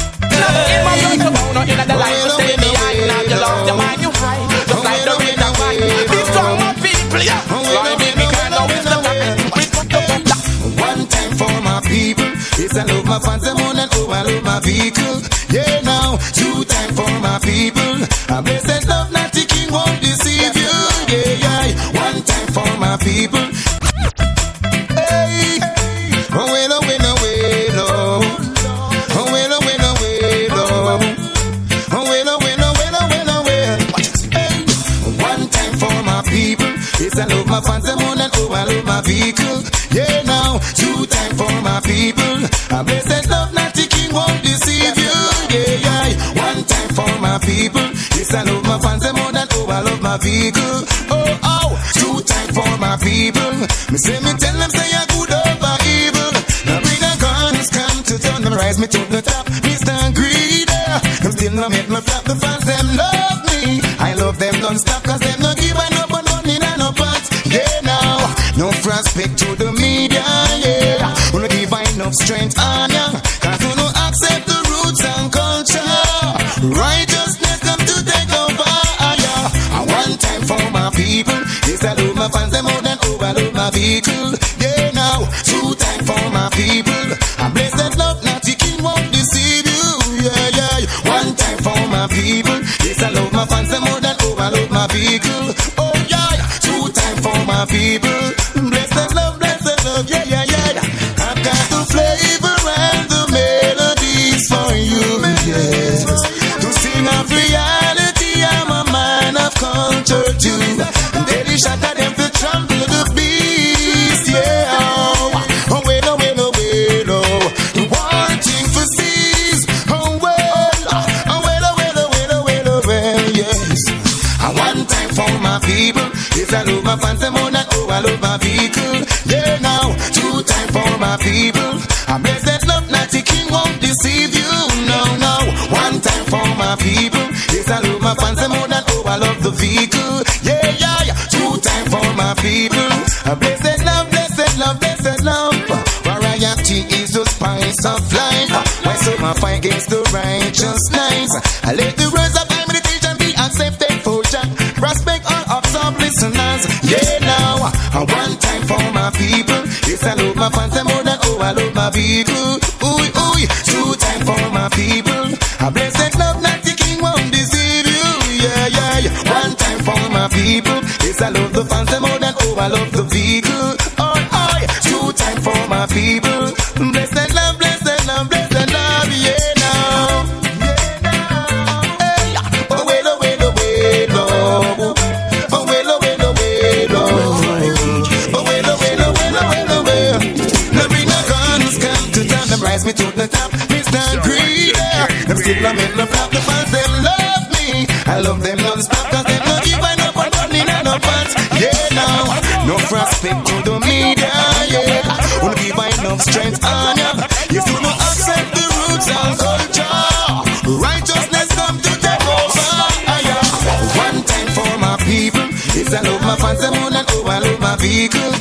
In the light, you stay behind. Now you lost your mind, you hide. Just like the rain that wine. Be strong, my people, yeah. Fly me, me can't know it's the time. One time for my people, it's I love my fans, them on and vehicle. Yeah, now, two time for my people. A blessed love, Natty King won't deceive you. Yeah, yeah, one time for my people. Hey, oh, wait, oh, wait, oh, wait, oh. Oh, wait, oh, wait, oh, wait, oh. Oh, wait, oh, wait, oh, wait, oh, wait, oh, wait. Hey, one time for my people. Yes, I love my fans, them more than oh, I love my vehicle. Yeah, now, two time for my people. A blessed love, Natty King won't deceive you. Yeah, yeah, one time for my people. Yes, I love my fans, them more than oh, I love my vehicle. Oh, oh, two time for my people. Me say, me tell them, say I good over evil. Now bring the guns, come to turn them, rise me to the top. Mister Greedy, them still no make me flop. The fans, them love me. I love them, don't stop, cause them no give I no but money, no pants. Yeah, now, no prospect to the media, yeah. Wanna give I enough strength on ya, cause you no accept the roots and culture. Righteousness come to take over, yeah. And one time for my people. Yes, I love my fans, them more than oh, I love my vehicle. Yeah, now, two time for my people. A blessed love, Natty King won't deceive you. Yeah, yeah, one time for my people. Yes, I love my fans, them more than oh, I love my vehicle. Oh, yeah, two time for my people. Blessed love, blessed love, yeah, yeah, yeah. I've got the flavor and the melodies for you, yes. To sing of reality, I'm a man of culture too. Daily shot at them to trample the beast, yeah. Oh, wait, oh, wait, oh, wait, oh. The wanting for seas, oh, well. Oh, wait, oh, wait, oh, wait, oh, wait, oh, well, yes. And one time for my people. Yes, I love my fans, them more than oh, I love my vehicle. Yeah, now, two time for my people. I blessed love, Natty King won't deceive you. No, no, one time for my people. Yes, I love my fans, them more than oh, I love the vehicle. Yeah, yeah, yeah, two time for my people. A blessed love, blessed love, blessed love. Variety is the spice of life. Why so my fight against the righteousness? I let the words of my meditation be accepted for Jack. Prospect all of some listeners. Yeah, now, and one time for my people. Yes, I love my fans, them more than oh, I love my vehicle. Ooh, ooh, two time for my people. A blessed love, Natty King won't deceive you. Yeah, yeah, yeah, one time for my people. Yes, I love the fans, them more than oh, I love the vehicle. Oh, oh, two time for my people. Blessed love, blessed love, blessed love, yeah, now. Hey, oh, wait, oh, wait, oh, wait, oh. Oh, wait, oh, wait, oh, wait, oh. Oh, wait, oh, wait, oh, wait, oh, wait, oh, wait. Now bring the guns, come to town, them rise me to the top. Mister Greedy, them still a make me flop. The fans, them love me. I love them non-stop, cause them no give I no for money, no pants. Yeah, now, no prospect to the media, yeah. Wanna give I enough strength on ya. You still no accept the roots and culture. Righteousness come to take over, yeah. One time for my people. Yes, I love my fans, them more than oh, I love my vehicle.